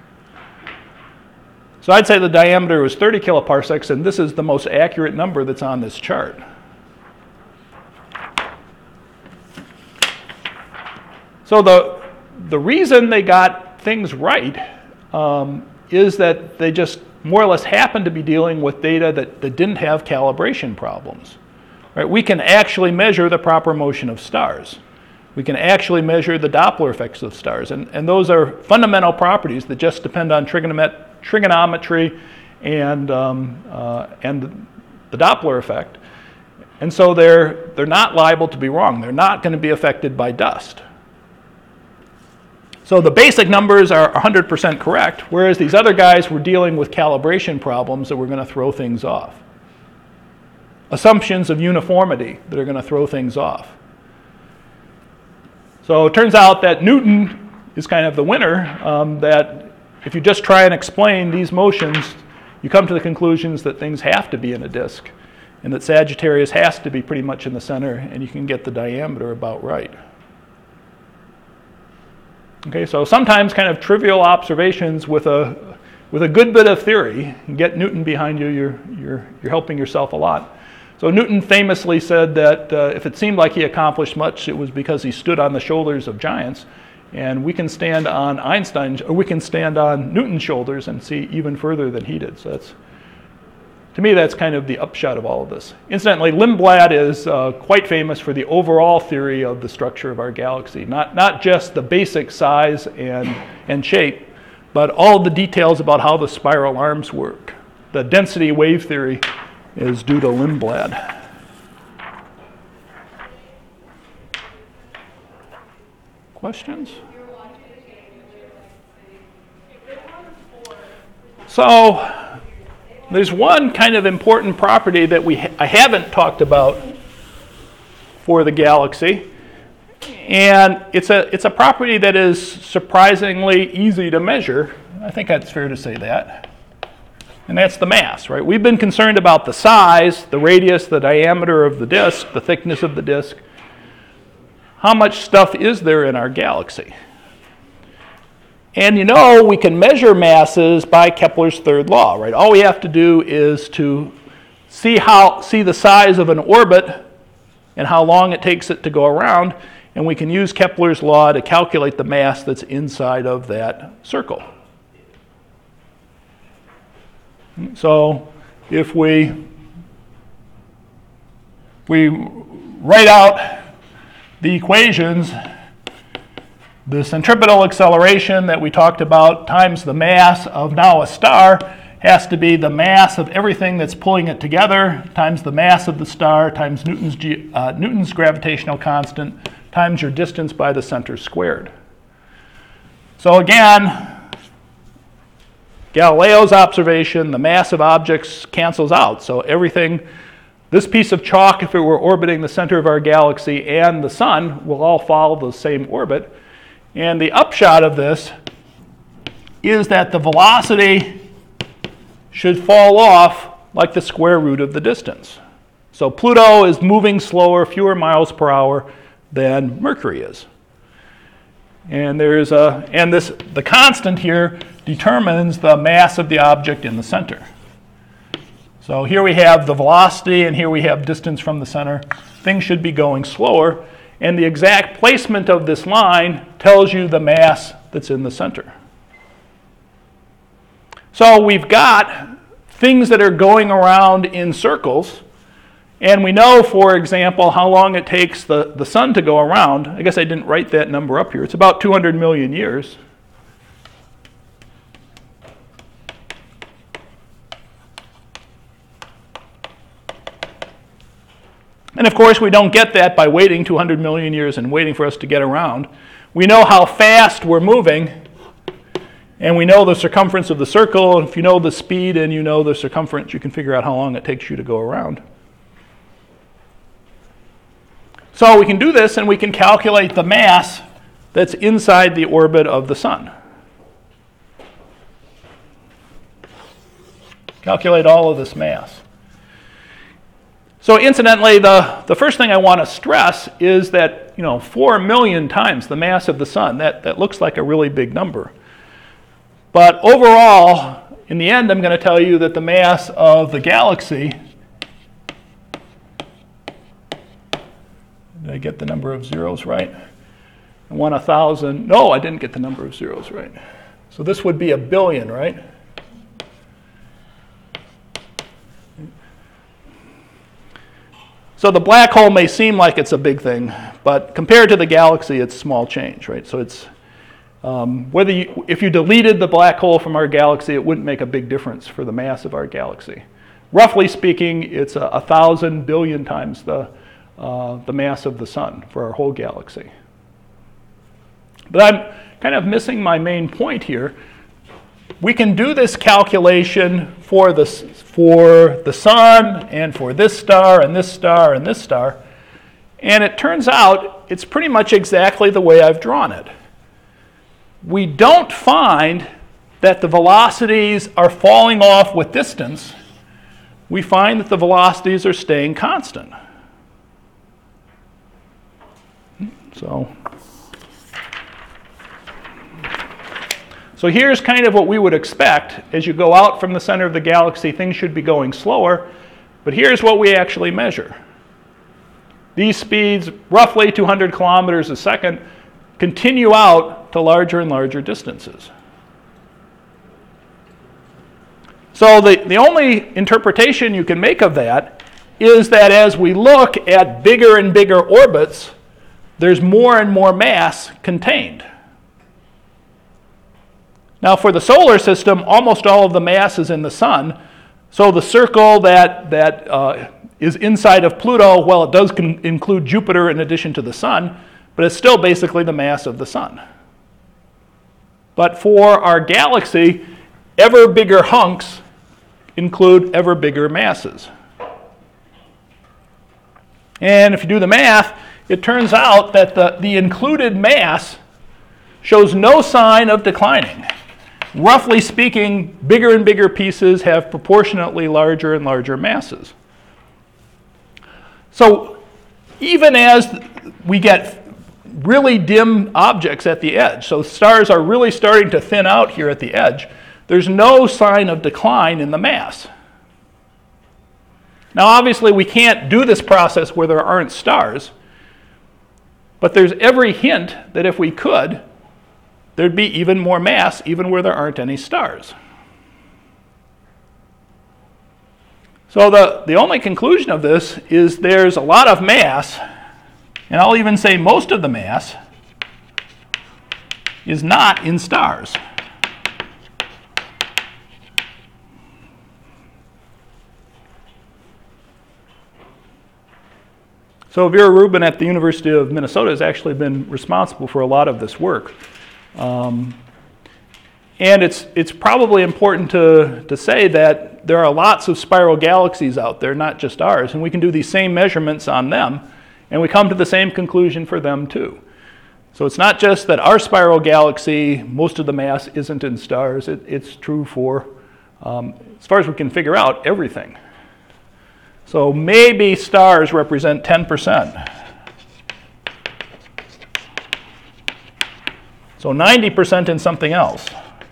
So I'd say the diameter was thirty kiloparsecs, and this is the most accurate number that's on this chart. So the, the reason they got things right um, is that they just more or less happened to be dealing with data that, that didn't have calibration problems. Right? We can actually measure the proper motion of stars. We can actually measure the Doppler effects of stars. And, and those are fundamental properties that just depend on trigonomet trigonometry and, um, uh, and the Doppler effect. And so they're, they're not liable to be wrong. They're not going to be affected by dust. So the basic numbers are one hundred percent correct, whereas these other guys were dealing with calibration problems that were going to throw things off. Assumptions of uniformity that are going to throw things off. So it turns out that Newton is kind of the winner, um, that if you just try and explain these motions, you come to the conclusions that things have to be in a disk, and that Sagittarius has to be pretty much in the center, and you can get the diameter about right. Okay, so sometimes kind of trivial observations with a, with a good bit of theory, and get Newton behind you, you're, you're, you're helping yourself a lot. So Newton famously said that uh, if it seemed like he accomplished much, it was because he stood on the shoulders of giants. And we can stand on Einstein's, or we can stand on Newton's shoulders and see even further than he did. So that's, to me, that's kind of the upshot of all of this. Incidentally, Lindblad is uh, quite famous for the overall theory of the structure of our galaxy. Not, not just the basic size and, and shape, but all the details about how the spiral arms work. The density wave theory is due to Lindblad. Questions? So there's one kind of important property that we ha I haven't talked about for the galaxy, and it's a it's a property that is surprisingly easy to measure. I think that's fair to say that. And that's the mass, right? We've been concerned about the size, the radius, the diameter of the disk, the thickness of the disk. How much stuff is there in our galaxy? And you know, we can measure masses by Kepler's third law, right? All we have to do is to see how see the size of an orbit and how long it takes it to go around, and we can use Kepler's law to calculate the mass that's inside of that circle. So if we we write out the equations, the centripetal acceleration that we talked about times the mass of now a star has to be the mass of everything that's pulling it together times the mass of the star times Newton's, G, uh, Newton's gravitational constant times your distance by the center squared. So again, Galileo's observation, the mass of objects cancels out. So everything, this piece of chalk, if it were orbiting the center of our galaxy, and the sun will all follow the same orbit. And the upshot of this is that the velocity should fall off like the square root of the distance. So Pluto is moving slower, fewer miles per hour than Mercury is. And there's a, and this, the constant here determines the mass of the object in the center. So here we have the velocity, and here we have distance from the center. Things should be going slower, and the exact placement of this line tells you the mass that's in the center. So we've got things that are going around in circles, and we know, for example, how long it takes the, the sun to go around. I guess I didn't write that number up here. It's about two hundred million years. And of course, we don't get that by waiting two hundred million years and waiting for us to get around. We know how fast we're moving, and we know the circumference of the circle. And if you know the speed and you know the circumference, you can figure out how long it takes you to go around. So we can do this, and we can calculate the mass that's inside the orbit of the sun. Calculate all of this mass. So incidentally, the, the first thing I want to stress is that, you know, four million times the mass of the sun, that, that looks like a really big number. But overall, in the end, I'm going to tell you that the mass of the galaxy, did I get the number of zeros right? and one a thousand. No, I didn't get the number of zeros right. So this would be a billion, right? So the black hole may seem like it's a big thing, but compared to the galaxy, it's small change, right? So it's, um, whether you, if you deleted the black hole from our galaxy, it wouldn't make a big difference for the mass of our galaxy. Roughly speaking, it's a, a thousand billion times the, uh, the mass of the sun for our whole galaxy. But I'm kind of missing my main point here. We can do this calculation for the, for the sun and for this star and this star and this star, and it turns out it's pretty much exactly the way I've drawn it. We don't find that the velocities are falling off with distance. We find that the velocities are staying constant. So, so here's kind of what we would expect. As you go out from the center of the galaxy, things should be going slower, but here's what we actually measure. These speeds, roughly two hundred kilometers a second, continue out to larger and larger distances. So the, the only interpretation you can make of that is that as we look at bigger and bigger orbits, there's more and more mass contained. Now for the solar system, almost all of the mass is in the sun. So the circle that, that uh, is inside of Pluto, well, it does con- include Jupiter in addition to the sun, but it's still basically the mass of the sun. But for our galaxy, ever bigger hunks include ever bigger masses. And if you do the math, it turns out that the, the included mass shows no sign of declining. Roughly speaking, bigger and bigger pieces have proportionately larger and larger masses. So even as we get really dim objects at the edge, so stars are really starting to thin out here at the edge, there's no sign of decline in the mass. Now obviously we can't do this process where there aren't stars, but there's every hint that if we could, there'd be even more mass even where there aren't any stars. So the, the only conclusion of this is there's a lot of mass, and I'll even say most of the mass is not in stars. So Vera Rubin at the University of Minnesota has actually been responsible for a lot of this work. Um, and it's, it's probably important to, to say that there are lots of spiral galaxies out there, not just ours, and we can do these same measurements on them, and we come to the same conclusion for them too. So it's not just that our spiral galaxy, most of the mass isn't in stars, it, it's true for, um, as far as we can figure out, everything. So maybe stars represent ten percent. So ninety percent in something else.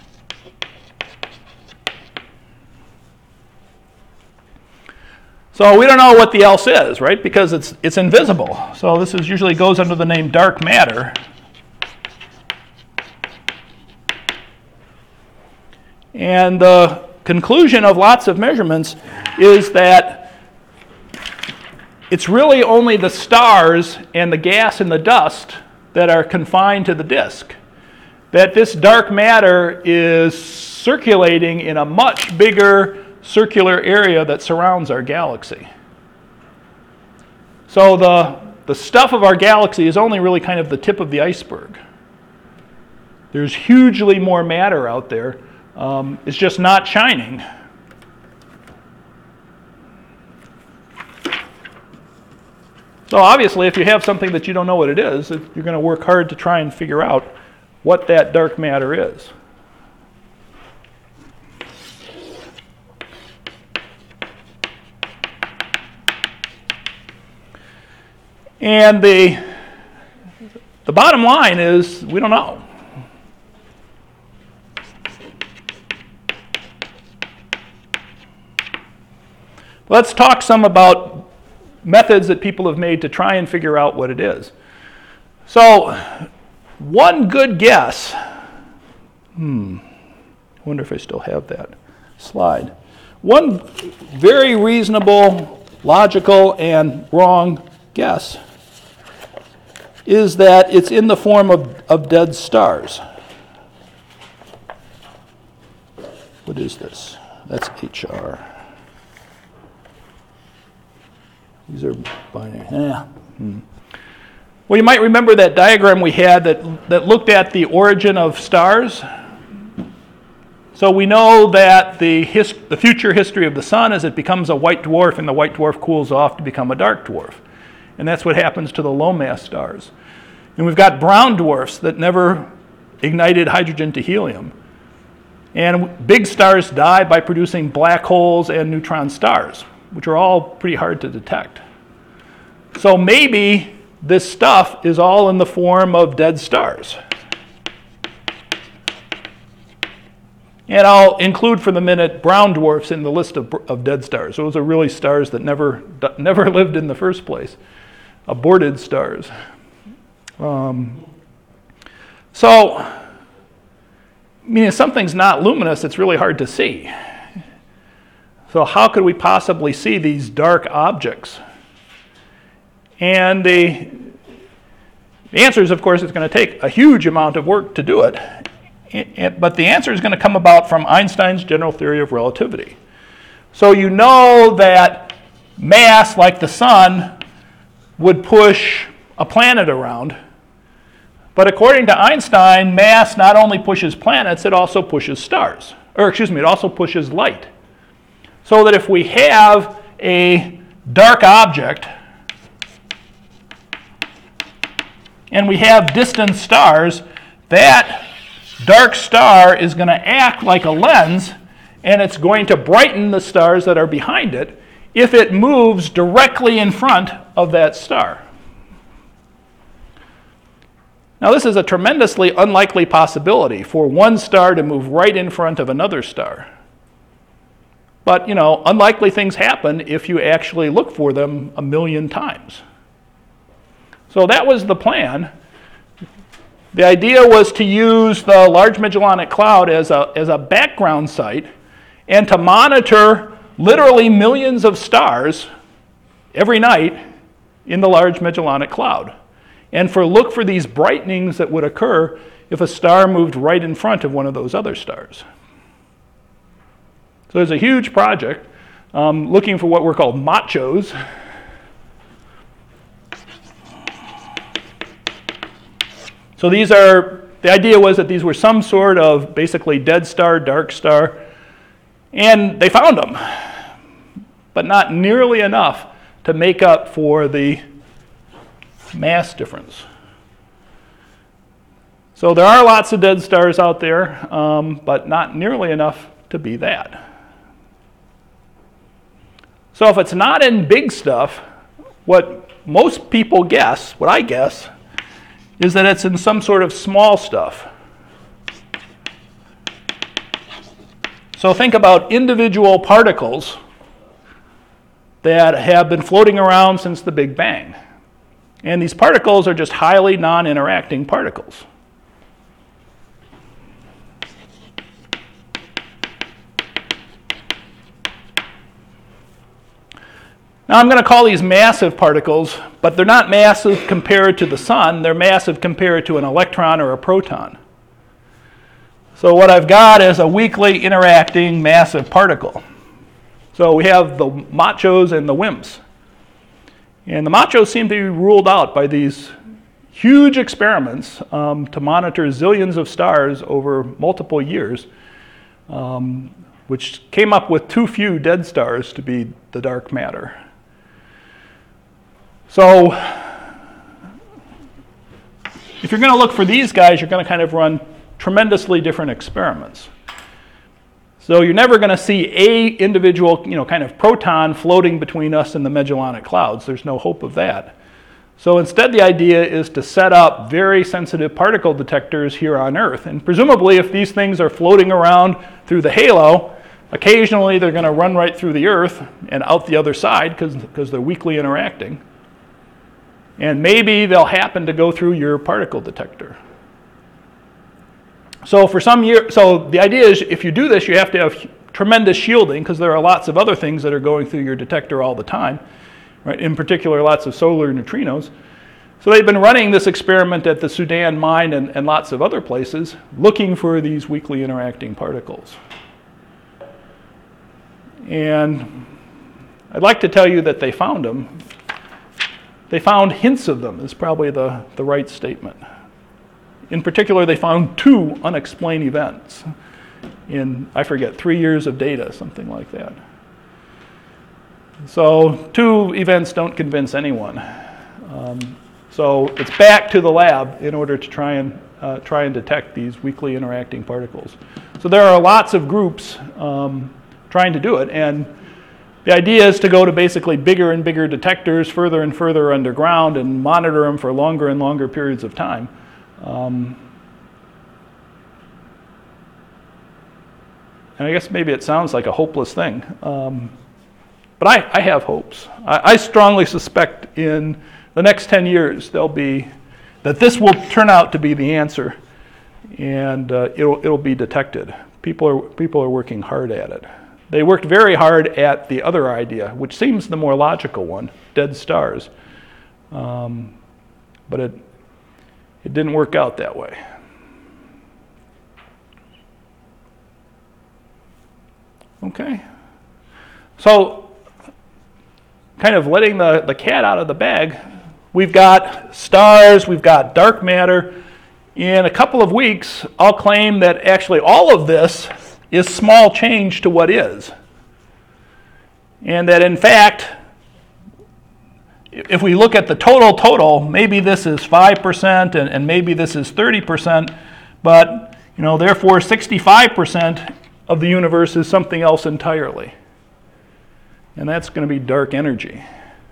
So we don't know what the else is, right? Because it's, it's invisible. So this is usually goes under the name dark matter. And the conclusion of lots of measurements is that it's really only the stars and the gas and the dust that are confined to the disk. That this dark matter is circulating in a much bigger circular area that surrounds our galaxy. So the, the stuff of our galaxy is only really kind of the tip of the iceberg. There's hugely more matter out there. Um, it's just not shining. So obviously, if you have something that you don't know what it is, you're going to work hard to try and figure out what that dark matter is. And the, the bottom line is, we don't know. Let's talk some about methods that people have made to try and figure out what it is. So one good guess, hmm, I wonder if I still have that slide. One very reasonable, logical, and wrong guess is that it's in the form of, of dead stars. What is this? That's H R. These are binary. Yeah. Hmm. Well, you might remember that diagram we had that, that looked at the origin of stars. So we know that the, his, the future history of the sun is it becomes a white dwarf, and the white dwarf cools off to become a dark dwarf. And that's what happens to the low mass stars. And we've got brown dwarfs that never ignited hydrogen to helium. And big stars die by producing black holes and neutron stars, which are all pretty hard to detect. So maybe this stuff is all in the form of dead stars. And I'll include for the minute brown dwarfs in the list of, of dead stars. Those are really stars that never, never lived in the first place, aborted stars. Um, so, meaning if something's not luminous, it's really hard to see. So how could we possibly see these dark objects? And the, the answer is, of course, it's going to take a huge amount of work to do it. It, it, but the answer is going to come about from Einstein's general theory of relativity. So you know that mass, like the sun, would push a planet around. But according to Einstein, mass not only pushes planets, it also pushes stars. Or excuse me, it also pushes light. So that if we have a dark object and we have distant stars, that dark star is going to act like a lens, and it's going to brighten the stars that are behind it if it moves directly in front of that star. Now, this is a tremendously unlikely possibility for one star to move right in front of another star. But, you know, unlikely things happen if you actually look for them a million times. So that was the plan. The idea was to use the Large Magellanic Cloud as a, as a background site and to monitor literally millions of stars every night in the Large Magellanic Cloud, and for look for these brightenings that would occur if a star moved right in front of one of those other stars. So there's a huge project um, looking for what were called machos. So these are, the idea was that these were some sort of basically dead star, dark star, and they found them, but not nearly enough to make up for the mass difference. So there are lots of dead stars out there, um, but not nearly enough to be that. So if it's not in big stuff, what most people guess, what I guess, is that it's in some sort of small stuff. So think about individual particles that have been floating around since the Big Bang. And these particles are just highly non-interacting particles. Now I'm going to call these massive particles, but they're not massive compared to the sun. They're massive compared to an electron or a proton. So what I've got is a weakly interacting massive particle. So we have the machos and the WIMPs. And the machos seem to be ruled out by these huge experiments um, to monitor zillions of stars over multiple years, um, which came up with too few dead stars to be the dark matter. So if you're going to look for these guys, you're going to kind of run tremendously different experiments. So you're never going to see a individual, you know, kind of proton floating between us and the Magellanic Clouds. There's no hope of that. So instead, the idea is to set up very sensitive particle detectors here on Earth. And presumably, if these things are floating around through the halo, occasionally they're going to run right through the Earth and out the other side because because they're weakly interacting. And maybe they'll happen to go through your particle detector. So for some year, so the idea is if you do this, you have to have tremendous shielding because there are lots of other things that are going through your detector all the time, right? In particular, lots of solar neutrinos. So they've been running this experiment at the Sudan mine and, and lots of other places, looking for these weakly interacting particles. And I'd like to tell you that they found them. They found hints of them is probably the, the right statement. In particular, they found two unexplained events in, I forget, three years of data, something like that. So two events don't convince anyone. Um, so it's back to the lab in order to try and, uh, try and detect these weakly interacting particles. So there are lots of groups um, trying to do it, and the idea is to go to basically bigger and bigger detectors further and further underground and monitor them for longer and longer periods of time. Um, and I guess maybe it sounds like a hopeless thing, um, but I, I have hopes. I, I strongly suspect in the next ten years there'll be, that this will turn out to be the answer, and uh, it'll, it'll be detected. People are, people are working hard at it. They worked very hard at the other idea, which seems the more logical one, dead stars, um, but it It didn't work out that way. Okay. So, kind of letting the, the cat out of the bag, we've got stars, we've got dark matter. In a couple of weeks, I'll claim that actually all of this is small change to what is. And that in fact, if we look at the total total, maybe this is five percent and, and maybe this is thirty percent, but you know, therefore sixty-five percent of the universe is something else entirely. And that's going to be dark energy.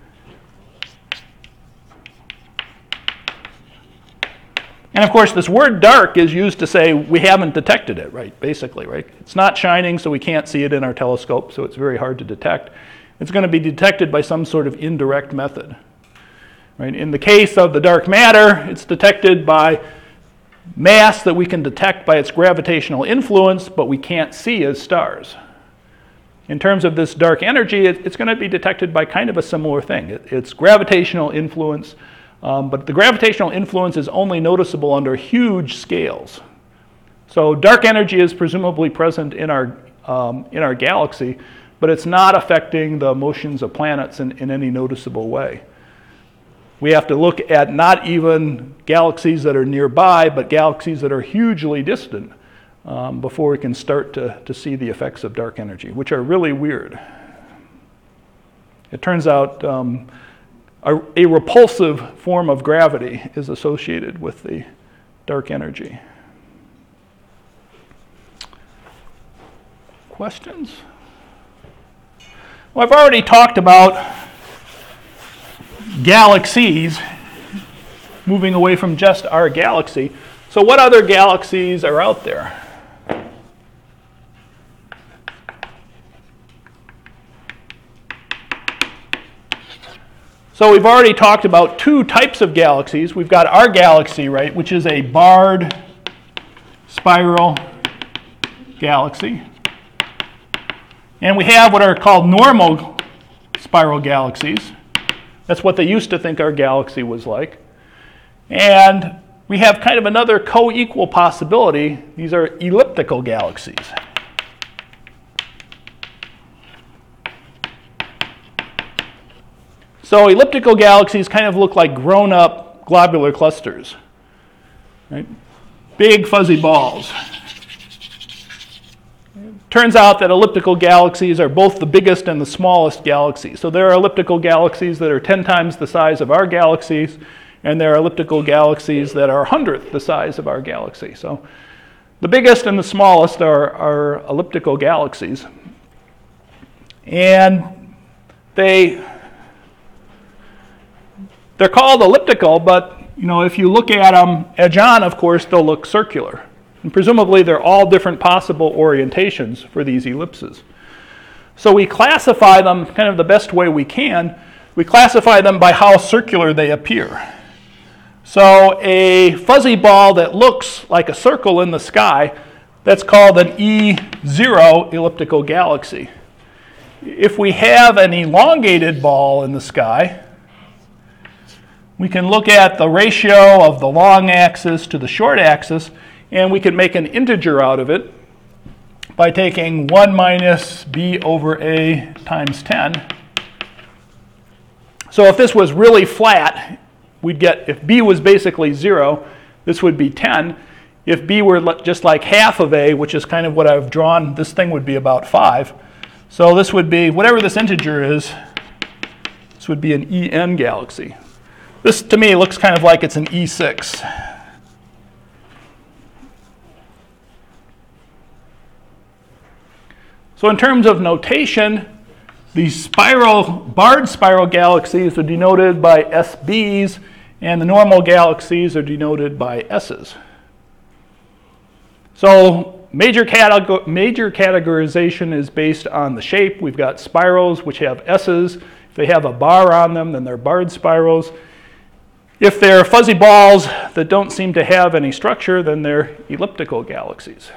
And of course, this word dark is used to say we haven't detected it, right? Basically, right? It's not shining, so we can't see it in our telescope, so it's very hard to detect. It's going to be detected by some sort of indirect method. Right? In the case of the dark matter, it's detected by mass that we can detect by its gravitational influence, but we can't see as stars. In terms of this dark energy, it, it's going to be detected by kind of a similar thing. It, it's gravitational influence, um, but the gravitational influence is only noticeable under huge scales. So dark energy is presumably present in our, um, in our galaxy, but it's not affecting the motions of planets in, in any noticeable way. We have to look at not even galaxies that are nearby, but galaxies that are hugely distant um, before we can start to, to see the effects of dark energy, which are really weird. It turns out um, a, a repulsive form of gravity is associated with the dark energy. Questions? Well, I've already talked about galaxies moving away from just our galaxy. So what other galaxies are out there? So we've already talked about two types of galaxies. We've got our galaxy, right, which is a barred spiral galaxy. And we have what are called normal spiral galaxies. That's what they used to think our galaxy was like. And we have kind of another co-equal possibility. These are elliptical galaxies. So elliptical galaxies kind of look like grown-up globular clusters, right? Big fuzzy balls. Turns out that elliptical galaxies are both the biggest and the smallest galaxies. So there are elliptical galaxies that are ten times the size of our galaxies, and there are elliptical galaxies that are a hundredth the size of our galaxy. So the biggest and the smallest are, are elliptical galaxies. And they, they're called elliptical, but you know, if you look at them edge on, of course, they'll look circular. And presumably they're all different possible orientations for these ellipses. So we classify them kind of the best way we can. We classify them by how circular they appear. So a fuzzy ball that looks like a circle in the sky, that's called an E zero elliptical galaxy. If we have an elongated ball in the sky, we can look at the ratio of the long axis to the short axis, and we can make an integer out of it by taking one minus b over a times ten. So if this was really flat, we'd get, if b was basically zero, this would be ten. If b were just like half of a, which is kind of what I've drawn, this thing would be about five. So this would be, whatever this integer is, this would be an E N galaxy. This, to me, looks kind of like it's an E six. So in terms of notation, the spiral, barred spiral galaxies are denoted by S Bs, and the normal galaxies are denoted by S's. So major, categor major categorization is based on the shape. We've got spirals which have S's. If they have a bar on them, then they're barred spirals. If they're fuzzy balls that don't seem to have any structure, then they're elliptical galaxies.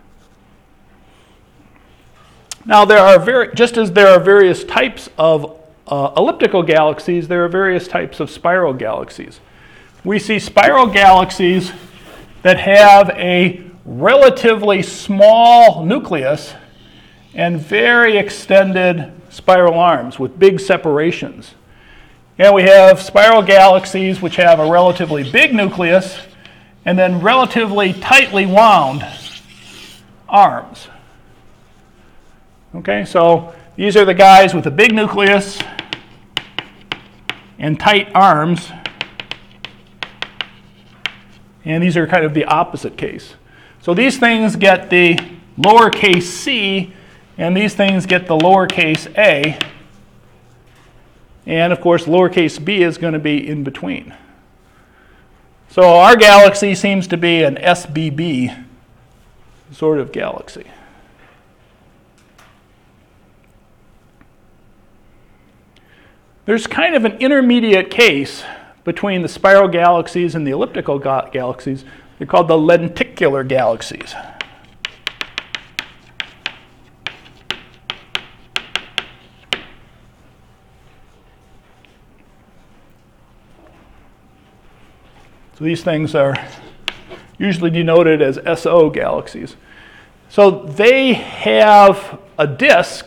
Now, there are very, just as there are various types of uh, elliptical galaxies, there are various types of spiral galaxies. We see spiral galaxies that have a relatively small nucleus and very extended spiral arms with big separations. And we have spiral galaxies which have a relatively big nucleus and then relatively tightly wound arms. Okay, so these are the guys with a big nucleus and tight arms. And these are kind of the opposite case. So these things get the lowercase c, and these things get the lowercase a. And of course, lowercase b is going to be in between. So our galaxy seems to be an S B B sort of galaxy. There's kind of an intermediate case between the spiral galaxies and the elliptical ga galaxies. They're called the lenticular galaxies. So these things are usually denoted as S O galaxies. So they have a disk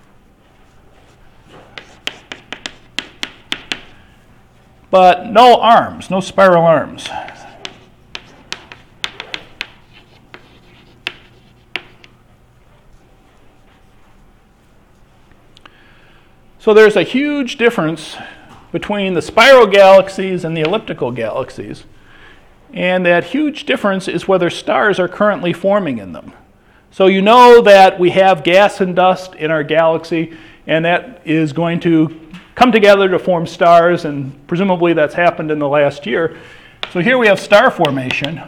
but no arms, no spiral arms. So there's a huge difference between the spiral galaxies and the elliptical galaxies. And that huge difference is whether stars are currently forming in them. So you know that we have gas and dust in our galaxy, and that is going to come together to form stars, and presumably that's happened in the last year. So here we have star formation.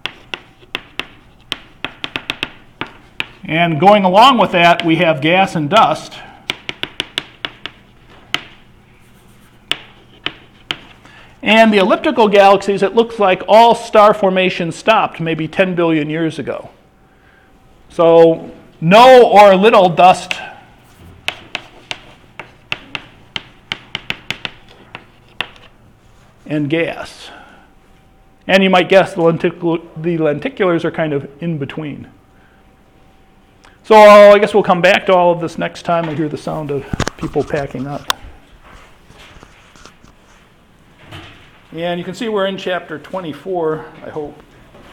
And going along with that, we have gas and dust. And the elliptical galaxies, it looks like all star formation stopped maybe ten billion years ago. So no or little dust and gas. And you might guess the, lenticul the lenticulars are kind of in between. So I guess we'll come back to all of this next time we hear the sound of people packing up. And you can see we're in chapter twenty-four, I hope.